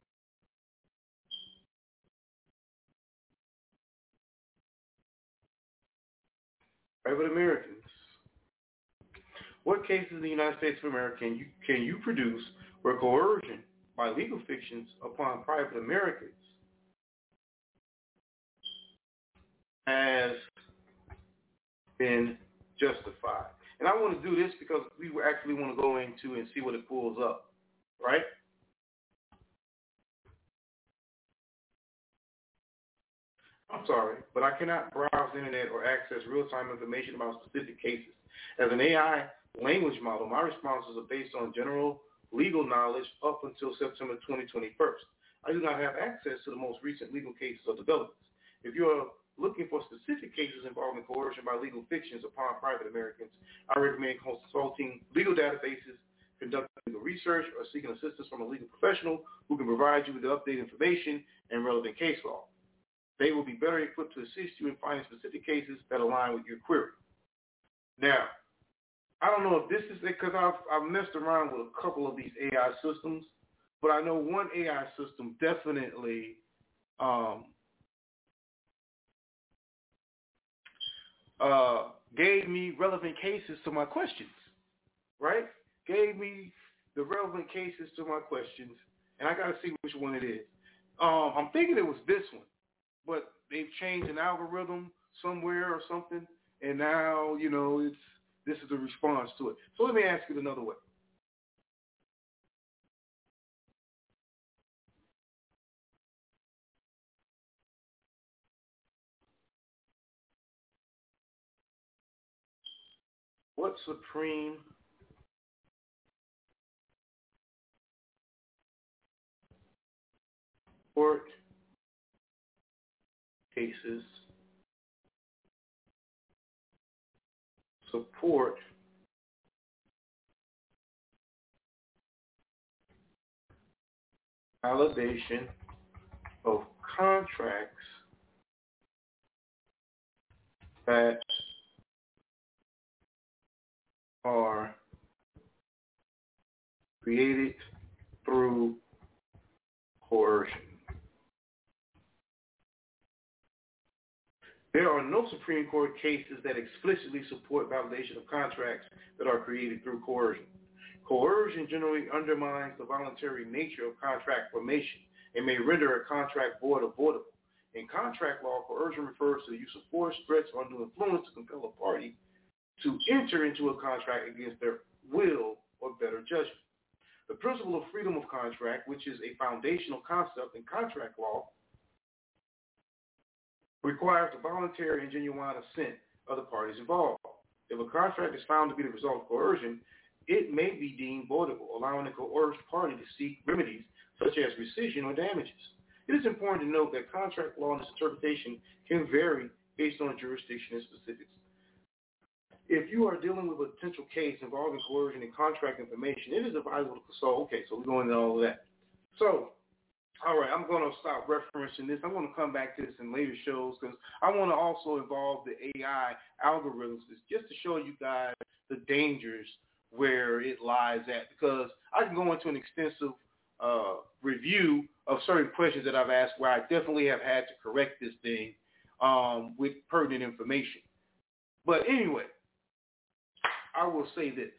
private Americans. What cases in the United States of America can you can you produce where coercion by legal fictions upon private Americans has been justified? And I want to do this because we actually want to go into and see what it pulls up, right? I'm sorry, but I cannot browse the internet or access real-time information about specific cases. As an A I language model, my responses are based on general legal knowledge up until September twenty twenty-one. I do not have access to the most recent legal cases or developments. If you are looking for specific cases involving coercion by legal fictions upon private Americans, I recommend consulting legal databases, conducting legal research, or seeking assistance from a legal professional who can provide you with the updated information and relevant case law. They will be better equipped to assist you in finding specific cases that align with your query. Now, I don't know if this is it because I've, I've messed around with a couple of these A I systems, but I know one A I system definitely um, uh, gave me relevant cases to my questions, right? Gave me the relevant cases to my questions, and I got to see which one it is. Um, I'm thinking it was this one, but they've changed an algorithm somewhere or something, and now, you know, it's this is a response to it. So let me ask it another way. What Supreme Court cases support validation of contracts that are created through coercion? There are no Supreme Court cases that explicitly support validation of contracts that are created through coercion. Coercion generally undermines the voluntary nature of contract formation and may render a contract void or voidable. In contract law, coercion refers to the use of force, threats, or undue influence to compel a party to enter into a contract against their will or better judgment. The principle of freedom of contract, which is a foundational concept in contract law, requires the voluntary and genuine assent of the parties involved. If a contract is found to be the result of coercion, it may be deemed voidable, allowing the coerced party to seek remedies such as rescission or damages. It is important to note that contract law and its interpretation can vary based on jurisdiction and specifics. If you are dealing with a potential case involving coercion and contract information, it is advisable to consult. Okay, so we're going into all of that. So, all right, I'm going to stop referencing this. I'm going to come back to this in later shows because I want to also involve the A I algorithms just to show you guys the dangers where it lies at, because I can go into an extensive uh, review of certain questions that I've asked where I definitely have had to correct this thing um, with pertinent information. But anyway, I will say this.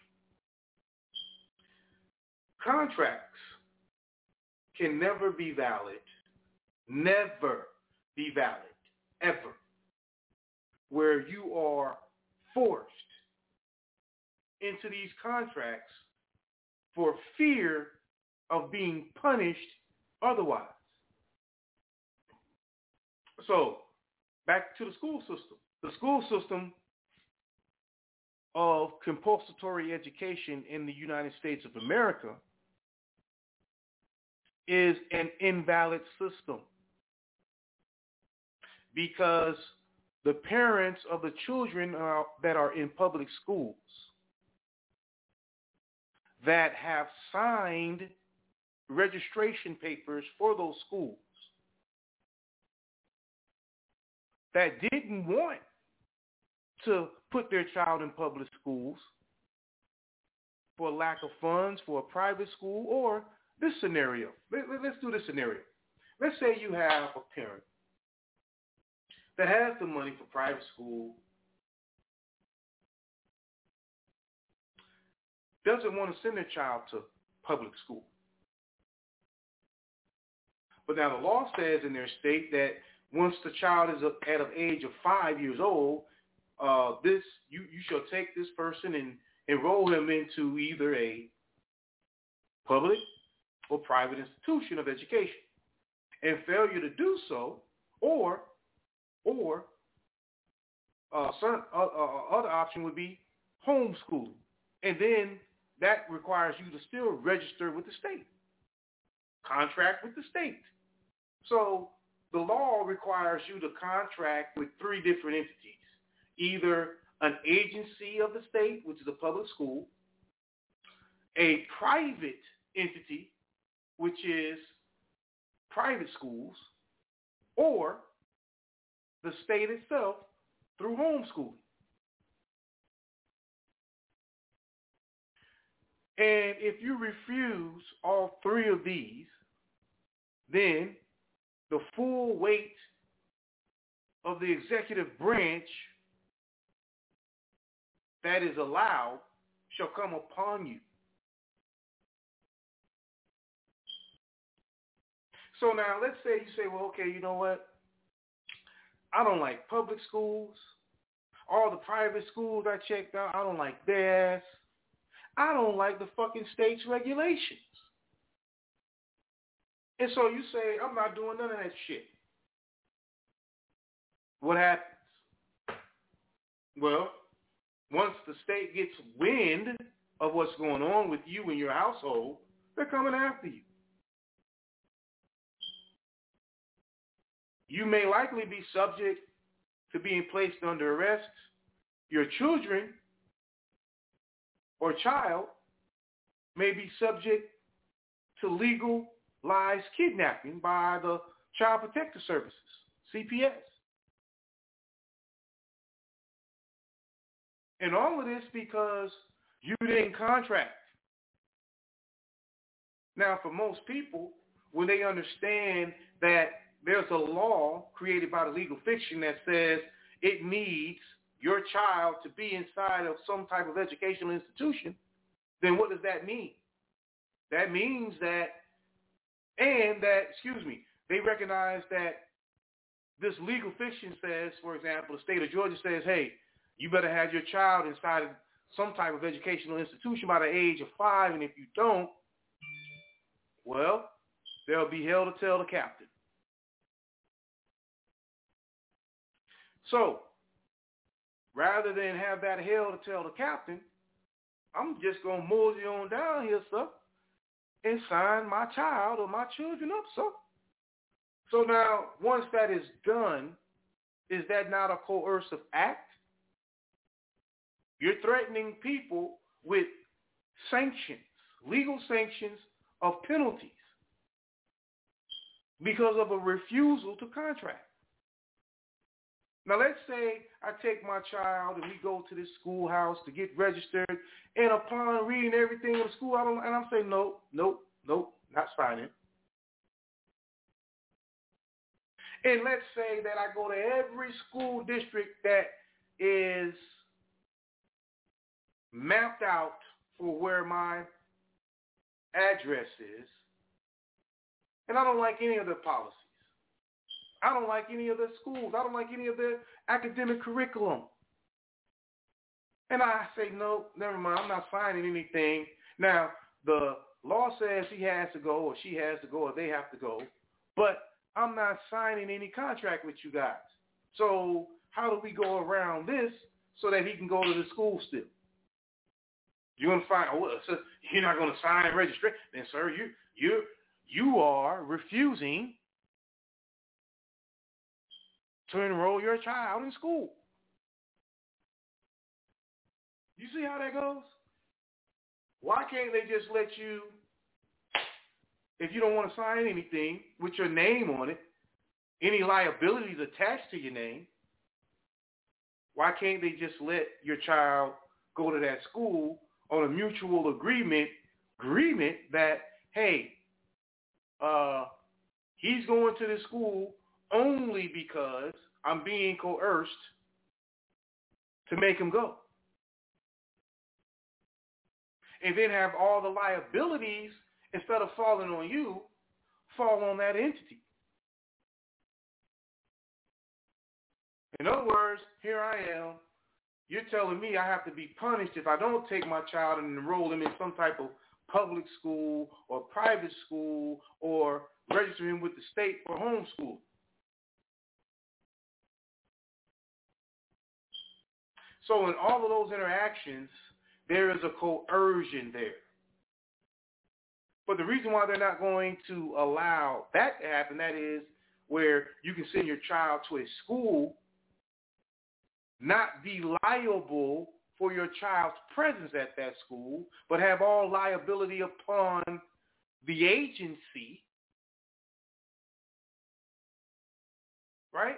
Contracts can never be valid, never be valid, ever, where you are forced into these contracts for fear of being punished otherwise. So, back to the school system. The school system of compulsory education in the United States of America is an invalid system because the parents of the children are, that are in public schools that have signed registration papers for those schools that didn't want to put their child in public schools for lack of funds for a private school, or this scenario. Let, let's do this scenario. Let's say you have a parent that has the money for private school, doesn't want to send their child to public school. But now the law says in their state that once the child is at an age of five years old, uh, this you, you shall take this person and enroll him into either a public or private institution of education. And failure to do so, or or uh, certain uh, uh, other option would be homeschooling, and then that requires you to still register with the state, contract with the state. So the law requires you to contract with three different entities, either an agency of the state, which is a public school, a private entity, which is private schools, or the state itself through homeschooling. And if you refuse all three of these, then the full weight of the executive branch that is allowed shall come upon you. So now let's say you say, well, okay, you know what? I don't like public schools. All the private schools I checked out, I don't like theirs. I don't like the fucking state's regulations. And so you say, I'm not doing none of that shit. What happens? Well, once the state gets wind of what's going on with you and your household, they're coming after you. You may likely be subject to being placed under arrest. Your children or child may be subject to legalized kidnapping by the Child Protective Services, C P S. And all of this because you didn't contract. Now, for most people, when they understand that there's a law created by the legal fiction that says it needs your child to be inside of some type of educational institution, then what does that mean? That means that, and that, excuse me, they recognize that this legal fiction says, for example, the state of Georgia says, hey, you better have your child inside of some type of educational institution by the age of five, and if you don't, well, they'll be held to tell the captain. So, rather than have that hell to tell the captain, I'm just going to mosey on down here, sir, and sign my child or my children up, sir. So now, once that is done, is that not a coercive act? You're threatening people with sanctions, legal sanctions of penalties because of a refusal to contract. Now, let's say I take my child and we go to this schoolhouse to get registered, and upon reading everything in the school, I don't, and I'm saying, no, nope, nope, not signing. And let's say that I go to every school district that is mapped out for where my address is, and I don't like any of their policies. I don't like any of their schools. I don't like any of their academic curriculum. And I say, no, never mind, I'm not signing anything. Now, the law says he has to go or she has to go or they have to go, but I'm not signing any contract with you guys. So how do we go around this so that he can go to the school still? You're going to find, oh, so you're not going to sign registration. Then, sir, you, you, you are refusing to enroll your child in school. You see how that goes? Why can't they just let you, if you don't want to sign anything with your name on it, any liabilities attached to your name, why can't they just let your child go to that school on a mutual agreement, agreement that, hey, uh, he's going to the school only because I'm being coerced to make him go. And then have all the liabilities, instead of falling on you, fall on that entity. In other words, here I am. You're telling me I have to be punished if I don't take my child and enroll him in some type of public school or private school or register him with the state for homeschool. So in all of those interactions, there is a coercion there. But the reason why they're not going to allow that to happen, that is where you can send your child to a school, not be liable for your child's presence at that school, but have all liability upon the agency, right?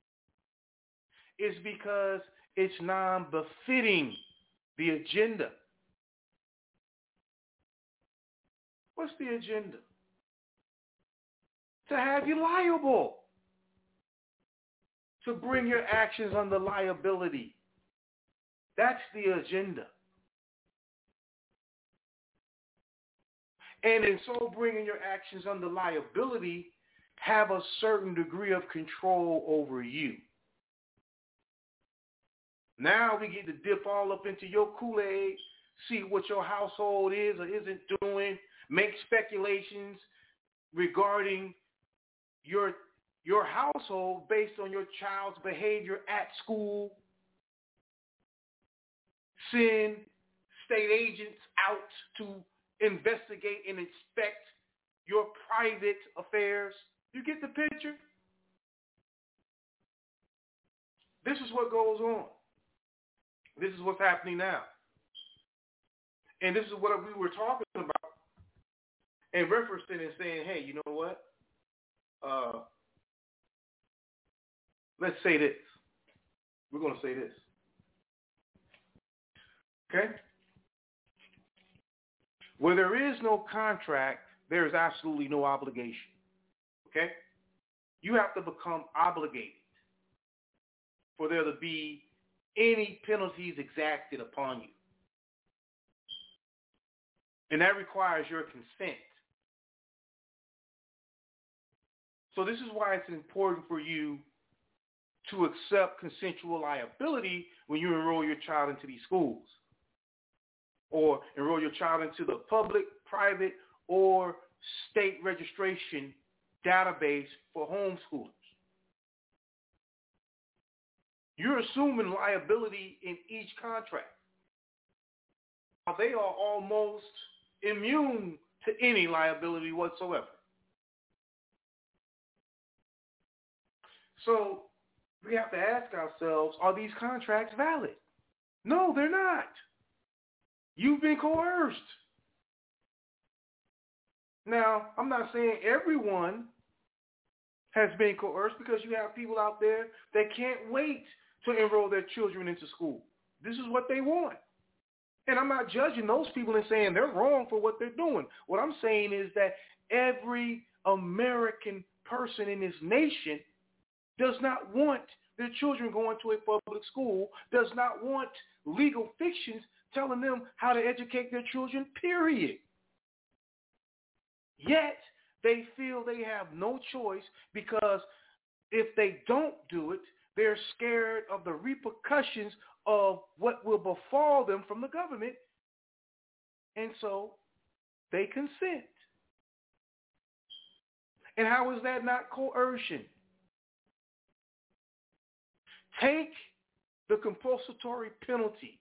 Is because it's non-befitting the agenda. What's the agenda? To have you liable. To bring your actions under liability. That's the agenda. And in so bringing your actions under liability, have a certain degree of control over you. Now we get to dip all up into your Kool-Aid, see what your household is or isn't doing, make speculations regarding your your household based on your child's behavior at school. Send state agents out to investigate and inspect your private affairs. You get the picture? This is what goes on. This is what's happening now. And this is what we were talking about and referencing and saying, hey, you know what? Uh, let's say this. We're going to say this. Okay? Where there is no contract, there is absolutely no obligation. Okay? You have to become obligated for there to be any penalties exacted upon you. And that requires your consent. So this is why it's important for you to accept consensual liability when you enroll your child into these schools or enroll your child into the public, private, or state registration database for homeschoolers. You're assuming liability in each contract. They are almost immune to any liability whatsoever. So we have to ask ourselves, are these contracts valid? No, they're not. You've been coerced. Now, I'm not saying everyone has been coerced, because you have people out there that can't wait to enroll their children into school. This is what they want. And I'm not judging those people and saying they're wrong for what they're doing. What I'm saying is that every American person in this nation does not want their children going to a public school, does not want legal fictions telling them how to educate their children, period. Yet, they feel they have no choice, because if they don't do it, they're scared of the repercussions of what will befall them from the government. And so they consent. And how is that not coercion? Take the compulsory penalties.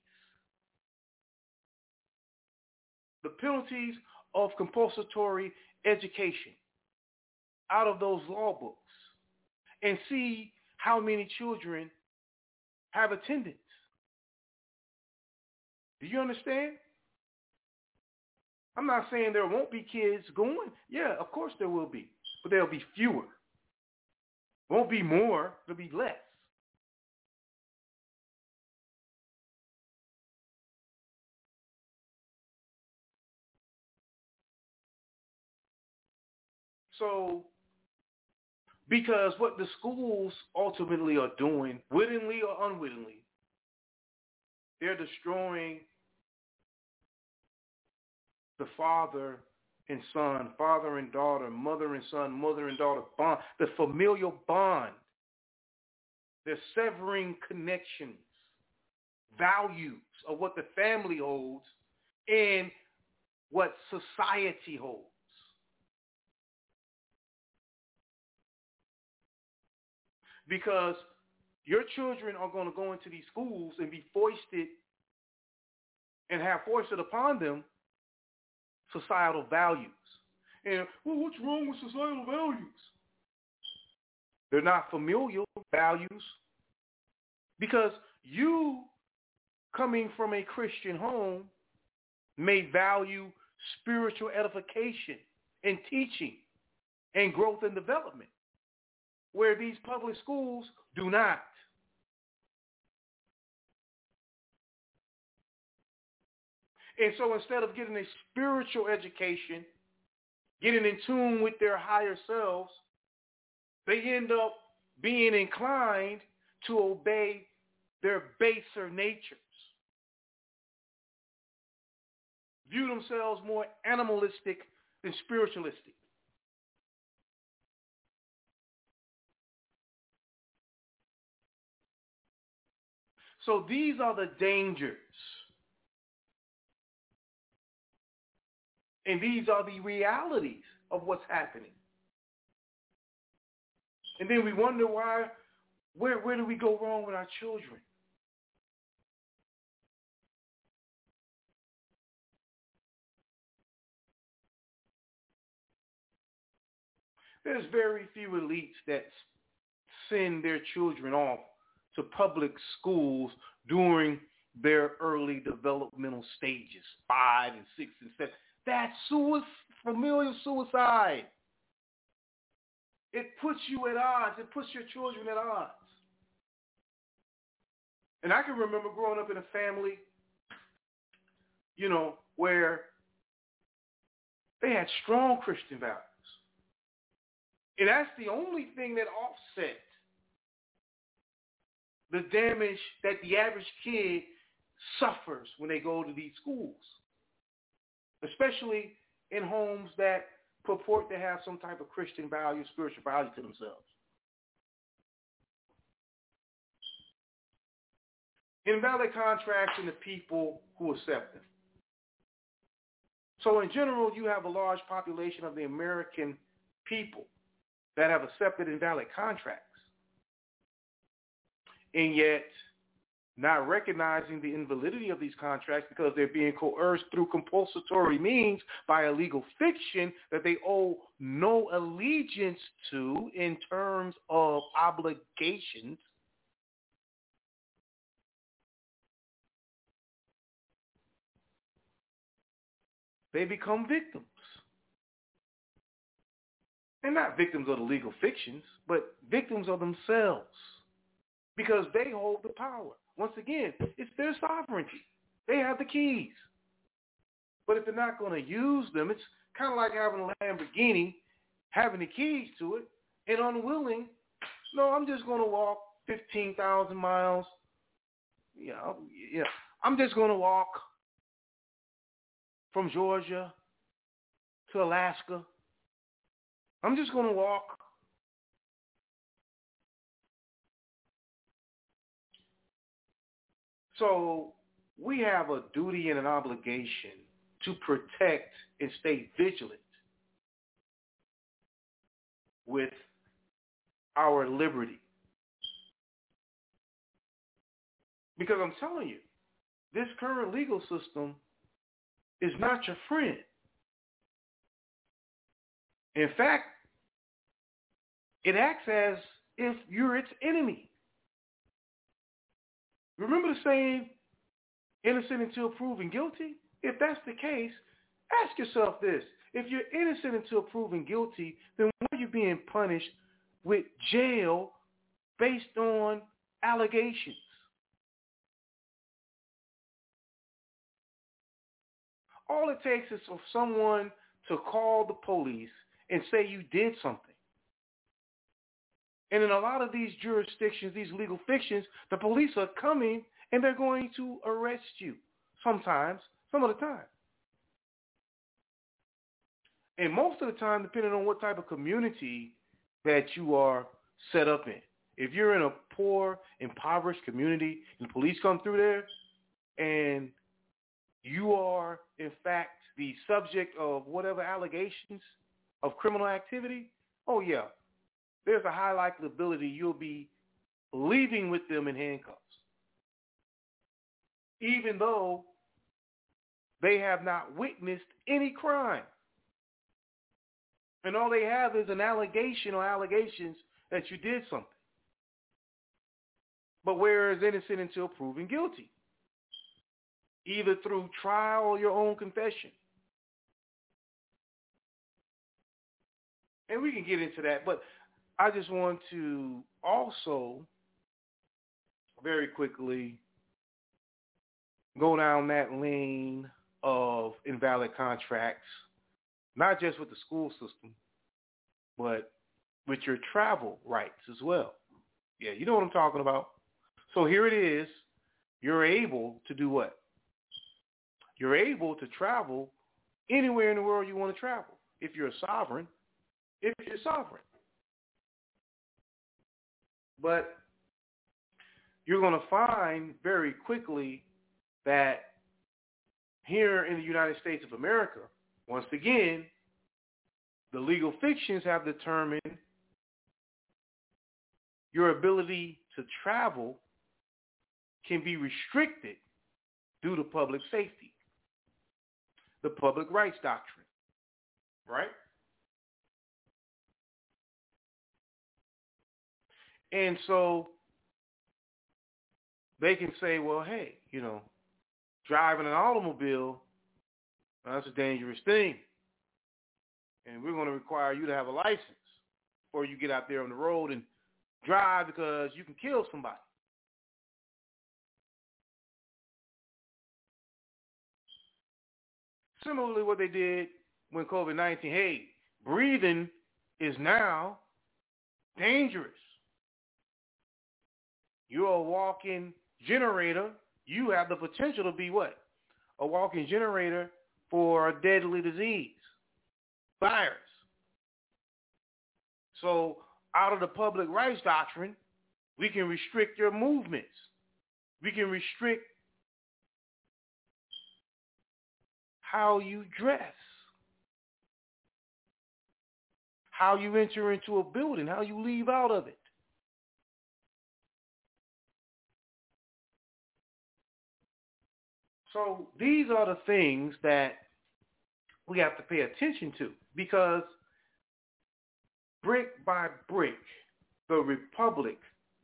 The penalties of compulsory education out of those law books and see how many children have attendance. Do you understand? I'm not saying there won't be kids going. Yeah, of course there will be. But there'll be fewer. Won't be more, there'll be less. So, because what the schools ultimately are doing, wittingly or unwittingly, they're destroying the father and son, father and daughter, mother and son, mother and daughter bond, the familial bond. They're severing connections, values of what the family holds and what society holds. Because your children are going to go into these schools and be foisted and have foisted upon them societal values. And, well, what's wrong with societal values? They're not familial values. Because you, coming from a Christian home, may value spiritual edification and teaching and growth and development, where these public schools do not. And so instead of getting a spiritual education, getting in tune with their higher selves, they end up being inclined to obey their baser natures, view themselves more animalistic than spiritualistic. So these are the dangers. And these are the realities of what's happening. And then we wonder why, where, where do we go wrong with our children? There's very few elites that send their children off to public schools during their early developmental stages, five and six and seven. That's suicide, familial suicide. It puts you at odds. It puts your children at odds. And I can remember growing up in a family, you know, where they had strong Christian values. And that's the only thing that offset the damage that the average kid suffers when they go to these schools, especially in homes that purport to have some type of Christian value, spiritual value to themselves. Invalid contracts and the people who accept them. So in general, you have a large population of the American people that have accepted invalid contracts. and yet not recognizing the invalidity of these contracts because they're being coerced through compulsory means by a legal fiction that they owe no allegiance to in terms of obligations. They become victims. And not victims of the legal fictions, but victims of themselves because they hold the power. Once again, it's their sovereignty. They have the keys. But if they're not going to use them, it's kind of like having a Lamborghini, having the keys to it, and unwilling, no, I'm just going to walk fifteen thousand miles. You know, yeah, I'm just going to walk from Georgia to Alaska. I'm just going to walk. So we have a duty and an obligation to protect and stay vigilant with our liberty. Because I'm telling you, this current legal system is not your friend. In fact, it acts as if you're its enemy. Remember the saying, innocent until proven guilty? If that's the case, ask yourself this. If you're innocent until proven guilty, then why are you being punished with jail based on allegations? All it takes is for someone to call the police and say you did something. And in a lot of these jurisdictions, these legal fictions, the police are coming and they're going to arrest you sometimes, some of the time. And most of the time, depending on what type of community that you are set up in. If you're in a poor, impoverished community and the police come through there and you are, in fact, the subject of whatever allegations of criminal activity, oh, yeah, there's a high likelihood you'll be leaving with them in handcuffs, even though they have not witnessed any crime. And all they have is an allegation or allegations that you did something. But whereas innocent until proven guilty, either through trial or your own confession. And we can get into that, but I just want to also very quickly go down that lane of invalid contracts, not just with the school system, but with your travel rights as well. Yeah, you know what I'm talking about. So here it is. You're able to do what? You're able to travel anywhere in the world you want to travel if you're a sovereign, if you're sovereign. But you're going to find very quickly that here in the United States of America, once again, the legal fictions have determined your ability to travel can be restricted due to public safety, the public rights doctrine, right? And so they can say, well, hey, you know, driving an automobile, that's a dangerous thing. And we're going to require you to have a license before you get out there on the road and drive because you can kill somebody. Similarly, what they did when COVID nineteen, hey, breathing is now dangerous. You're a walking generator. You have the potential to be what? A walking generator for a deadly disease, virus. So out of the public rights doctrine, we can restrict your movements. We can restrict how you dress, how you enter into a building, how you leave out of it. So these are the things that we have to pay attention to, because brick by brick, the republic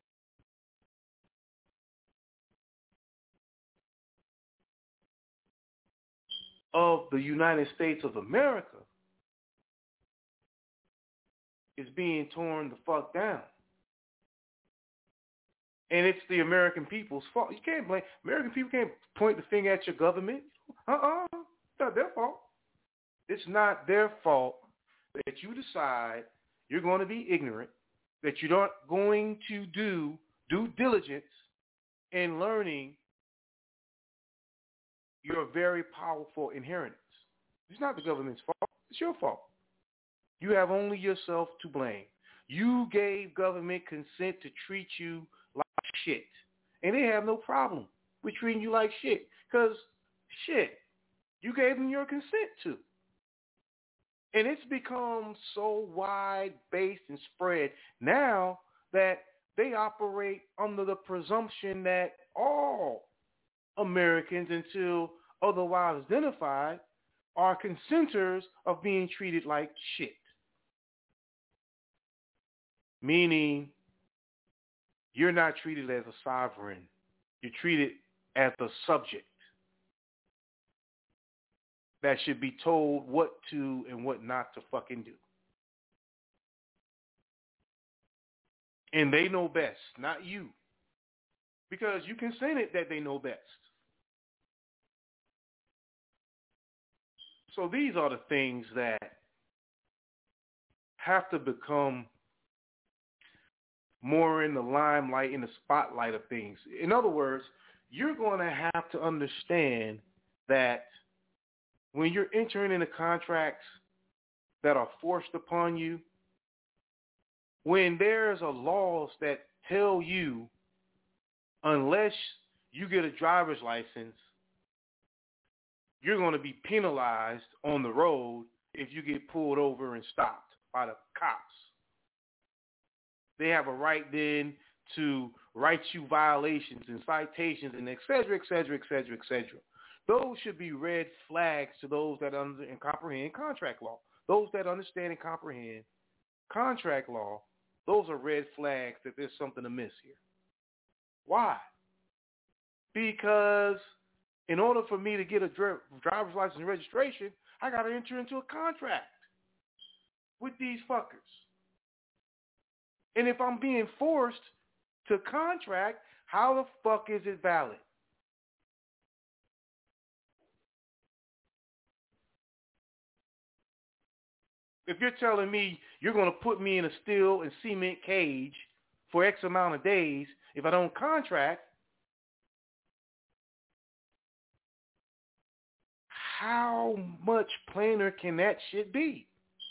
of the United States of America is being torn the fuck down. And it's the American people's fault. You can't blame, American people can't point the finger at your government. Uh-uh. It's not their fault. It's not their fault that you decide you're going to be ignorant, that you're not going to do due diligence in learning your very powerful inheritance. It's not the government's fault. It's your fault. You have only yourself to blame. You gave government consent to treat you like shit. And they have no problem with treating you like shit. Because, shit, you gave them your consent to. And it's become so wide-based and spread now that they operate under the presumption that all Americans, until otherwise identified, are consenters of being treated like shit. Meaning, you're not treated as a sovereign. You're treated as a subject that should be told what to and what not to fucking do. And they know best, not you. Because you consented that they know best. So these are the things that have to become more in the limelight, in the spotlight of things. In other words, you're going to have to understand that when you're entering into contracts that are forced upon you, when there's a laws that tell you unless you get a driver's license, you're going to be penalized on the road if you get pulled over and stopped by the cops. They have a right then to write you violations and citations and et cetera, et cetera, et cetera, et cetera. Those should be red flags to those that under and comprehend contract law. Those that understand and comprehend contract law, those are red flags that there's something amiss here. Why? Because in order for me to get a dri- driver's license and registration, I got to enter into a contract with these fuckers. And if I'm being forced to contract, how the fuck is it valid? If you're telling me you're going to put me in a steel and cement cage for X amount of days if I don't contract, how much plainer can that shit be?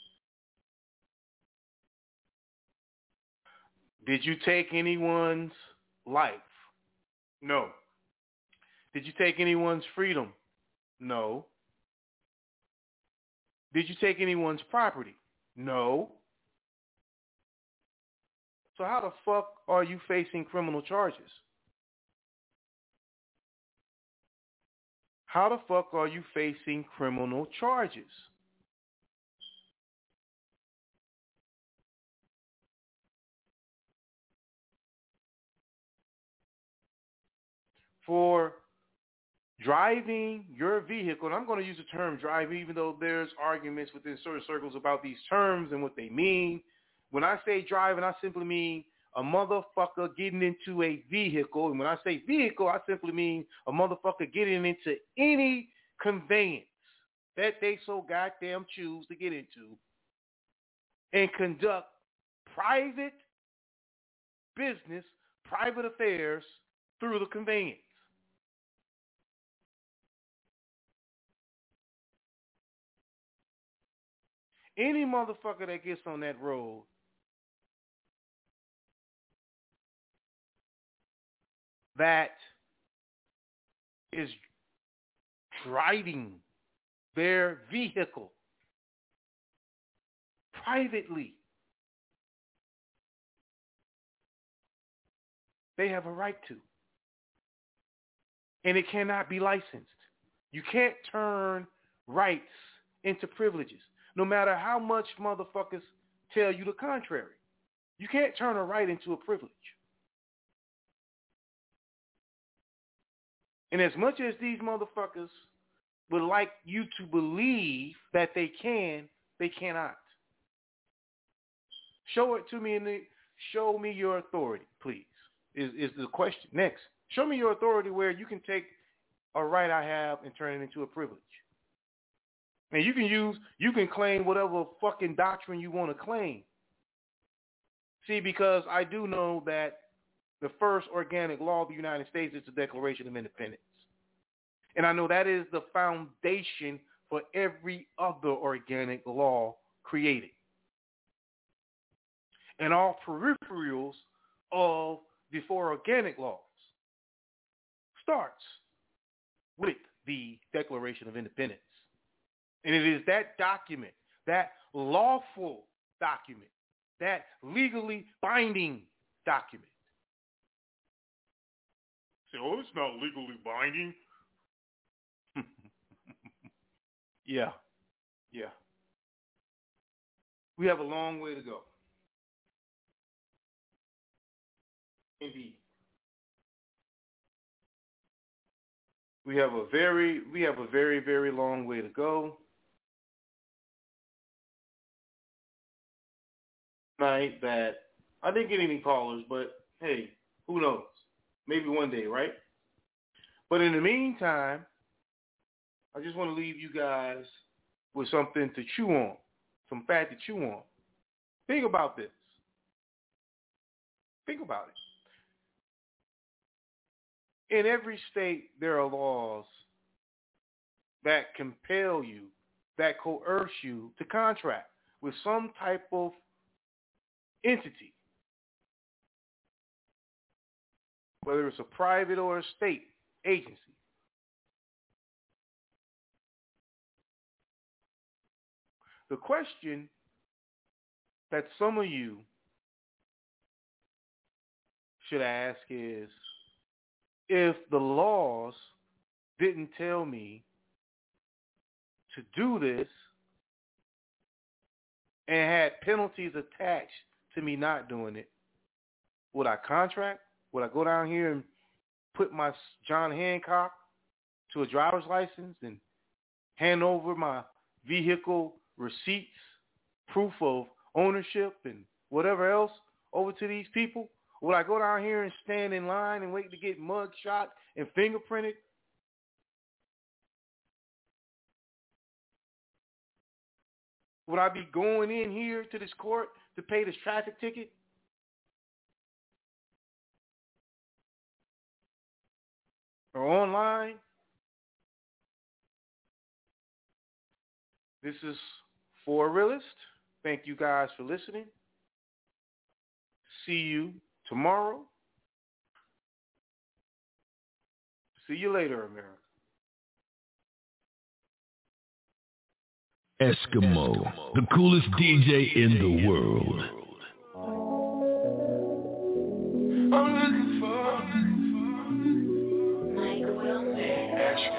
Did you take anyone's life? No. Did you take anyone's freedom? No. Did you take anyone's property? No. So how the fuck are you facing criminal charges? How the fuck are you facing criminal charges? For driving your vehicle, and I'm going to use the term drive even though there's arguments within certain circles about these terms and what they mean. When I say driving, I simply mean a motherfucker getting into a vehicle. And when I say vehicle, I simply mean a motherfucker getting into any conveyance that they so goddamn choose to get into and conduct private business, private affairs through the conveyance. Any motherfucker that gets on that road that is driving their vehicle privately, they have a right to. And it cannot be licensed. You can't turn rights into privileges, no matter how much motherfuckers tell you the contrary. You can't turn a right into a privilege. And as much as these motherfuckers would like you to believe that they can, they cannot. Show it to me in the, show me your authority, please, is, is the question. Next, show me your authority where you can take a right I have and turn it into a privilege. And you can use, you can claim whatever fucking doctrine you want to claim. See, because I do know that the first organic law of the United States is the Declaration of Independence. And I know that is the foundation for every other organic law created. And all peripherals of the four organic laws starts with the Declaration of Independence. And it is that document, that lawful document, that legally binding document. Say, oh, it's not legally binding. yeah, yeah. We have a long way to go. Indeed. We have a very, we have a very, very long way to go. Night that I didn't get any callers, but hey, who knows? Maybe one day, right? But in the meantime, I just want to leave you guys with something to chew on, some fat to chew on. Think about this. Think about it. In every state, there are laws that compel you, that coerce you to contract with some type of entity, whether it's a private or a state agency. The question that some of you should ask is, if the laws didn't tell me to do this and had penalties attached to me not doing it, would I contract? Would I go down here and put my John Hancock to a driver's license and hand over my vehicle receipts, proof of ownership, and whatever else over to these people? Would I go down here and stand in line and wait to get mug shot and fingerprinted? Would I be going in here to this court to pay this traffic ticket? Or online? This is For a Realist. Thank you guys for listening. See you tomorrow. See you later, America. Eskimo, Eskimo, the coolest D J in the world. I'm looking for Mike Wilson.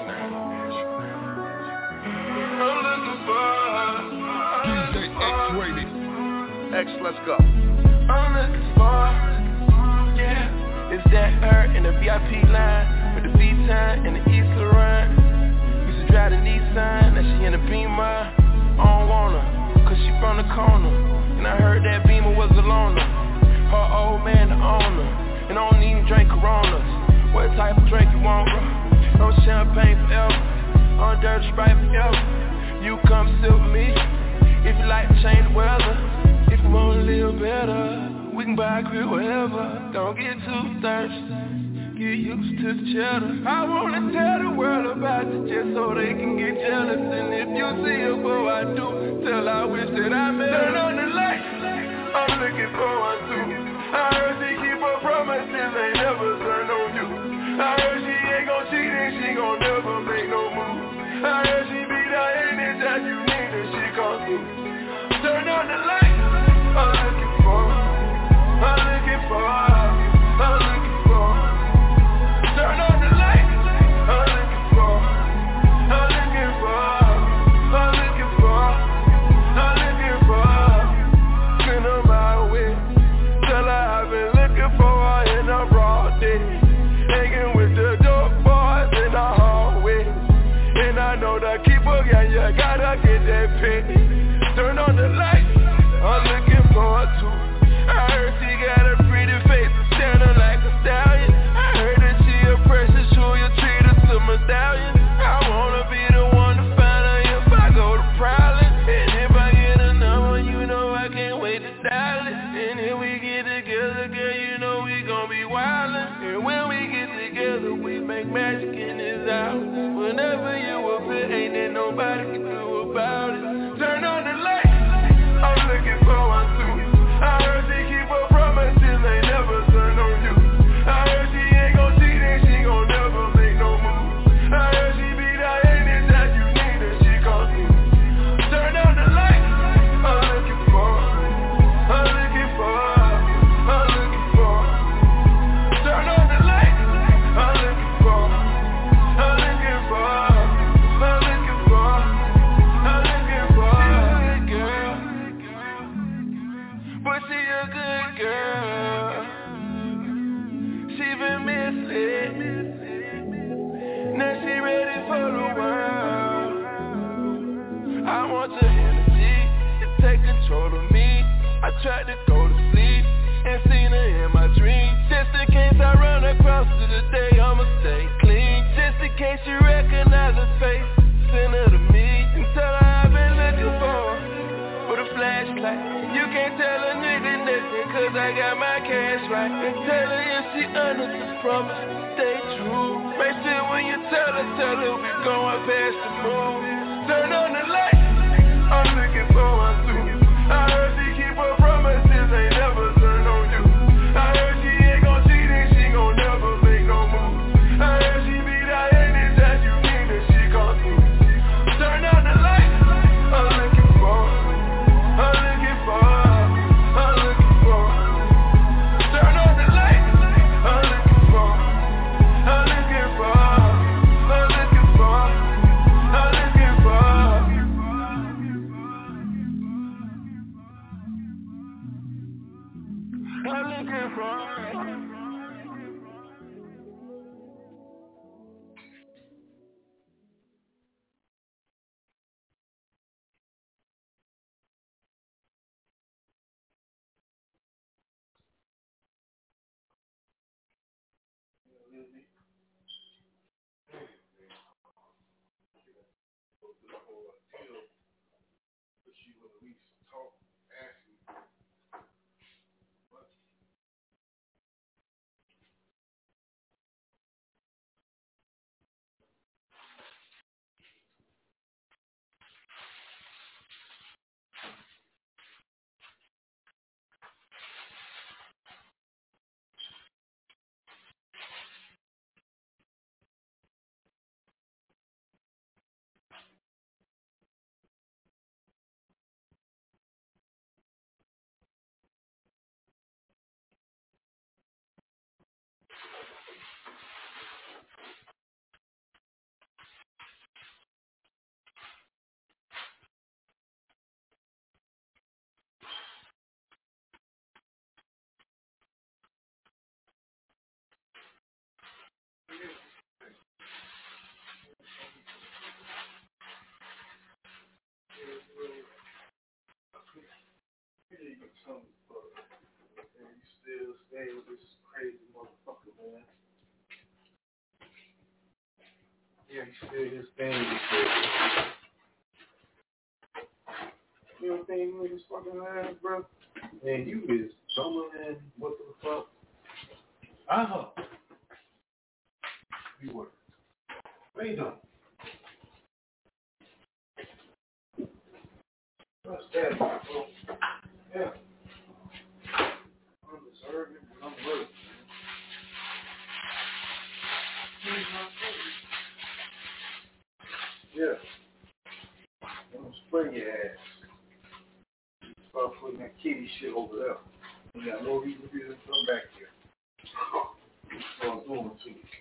I'm looking for D J X-rated. X, let's go. I'm looking for, yeah, it's that her in the V I P line with the V-Time and the East Laurent. Used to drive the Nissan, now she in the Beamer. I don't want her, cause she from the corner. And I heard that Beamer was a loner. Her old man the owner. And I don't even drink Coronas. What type of drink you want, bro? No champagne forever. On dirty Sprite forever. You come sit with me if you like to change the weather. If you wanna live better, we can buy a crib wherever. Don't get too thirsty. Get used to the cheddar. I wanna tell the world about you just so they can get jealous. And if you see her before I do, tell I wish that I met her. Turn on the light, I'm looking for one too. I heard she keep her promises, ain't never turn on you. I heard she ain't gon' cheat and she gon' never make no move. I heard she be there anytime you need her, she come through. Turn on the light, I'm looking for, I'm looking for, I'm looking for. Turn on the light, I'm looking for, I know that keeper, yeah, yeah, I gotta get that pay. Turn on the light, I'm looking for her too. I heard she got a pretty face and standing like a stallion. I heard that she a precious jewel, you treat her to medallion. I wanna be the one to find her if I go to Prowling. And if I get a number, you know I can't wait to dial it. And if we get together, girl, you know we gon' be wildin'. And when we get together, we make magic in this house. Whenever you appear, ain't there nobody can do about it. Turn on the light, I'm looking for one too. I heard she keep her promises, ain't never turn on you. I heard she ain't gon' cheat and she gon' never make no move. I heard she be that anytime you need her, she come through. Turn on the light, I'm looking for, I'm looking for, I'm looking for. Turn on the light, I'm looking for, I'm looking for, I'm looking for, I'm looking for. But she a good girl. She been missing. Now she ready for the world. I want your energy to take control of me. I tried to go to sleep and seen her in my dreams. Just in case I run across her today, I'ma stay clean. Just in case you recognize her face, send her to me and tell her I've been looking for her. With a flashlight, you can't tell a nigga nothing, cause I got my cash right. And tell her if she honors this promise, stay true. Make sure when you tell her, tell her we going past the moon. Turn on the light, I'm looking for one too. I heard she keep her promises, ain't never turn on you. I heard she ain't gon' cheat and she gon' never make no move. I heard she be that anytime you need her, she come through. Turn on the light, I'm looking for, I'm looking for, I'm looking for. Turn on the light, I'm looking for, I'm looking for, I'm looking for, I'm looking for. I'm looking for. Still stay with this crazy motherfucker, man. Yeah, he still his thing. You don't think you with his fucking ass, bro? Man, you is dumber than what the fuck? Uh-huh. You were. What you doing? What's that, bro? Yeah. I'm deserving and I'm worth. Yeah. I'm gonna spray your ass. Start putting that kitty shit over there. You got no reason for you to come back here. That's what I'm doing to you.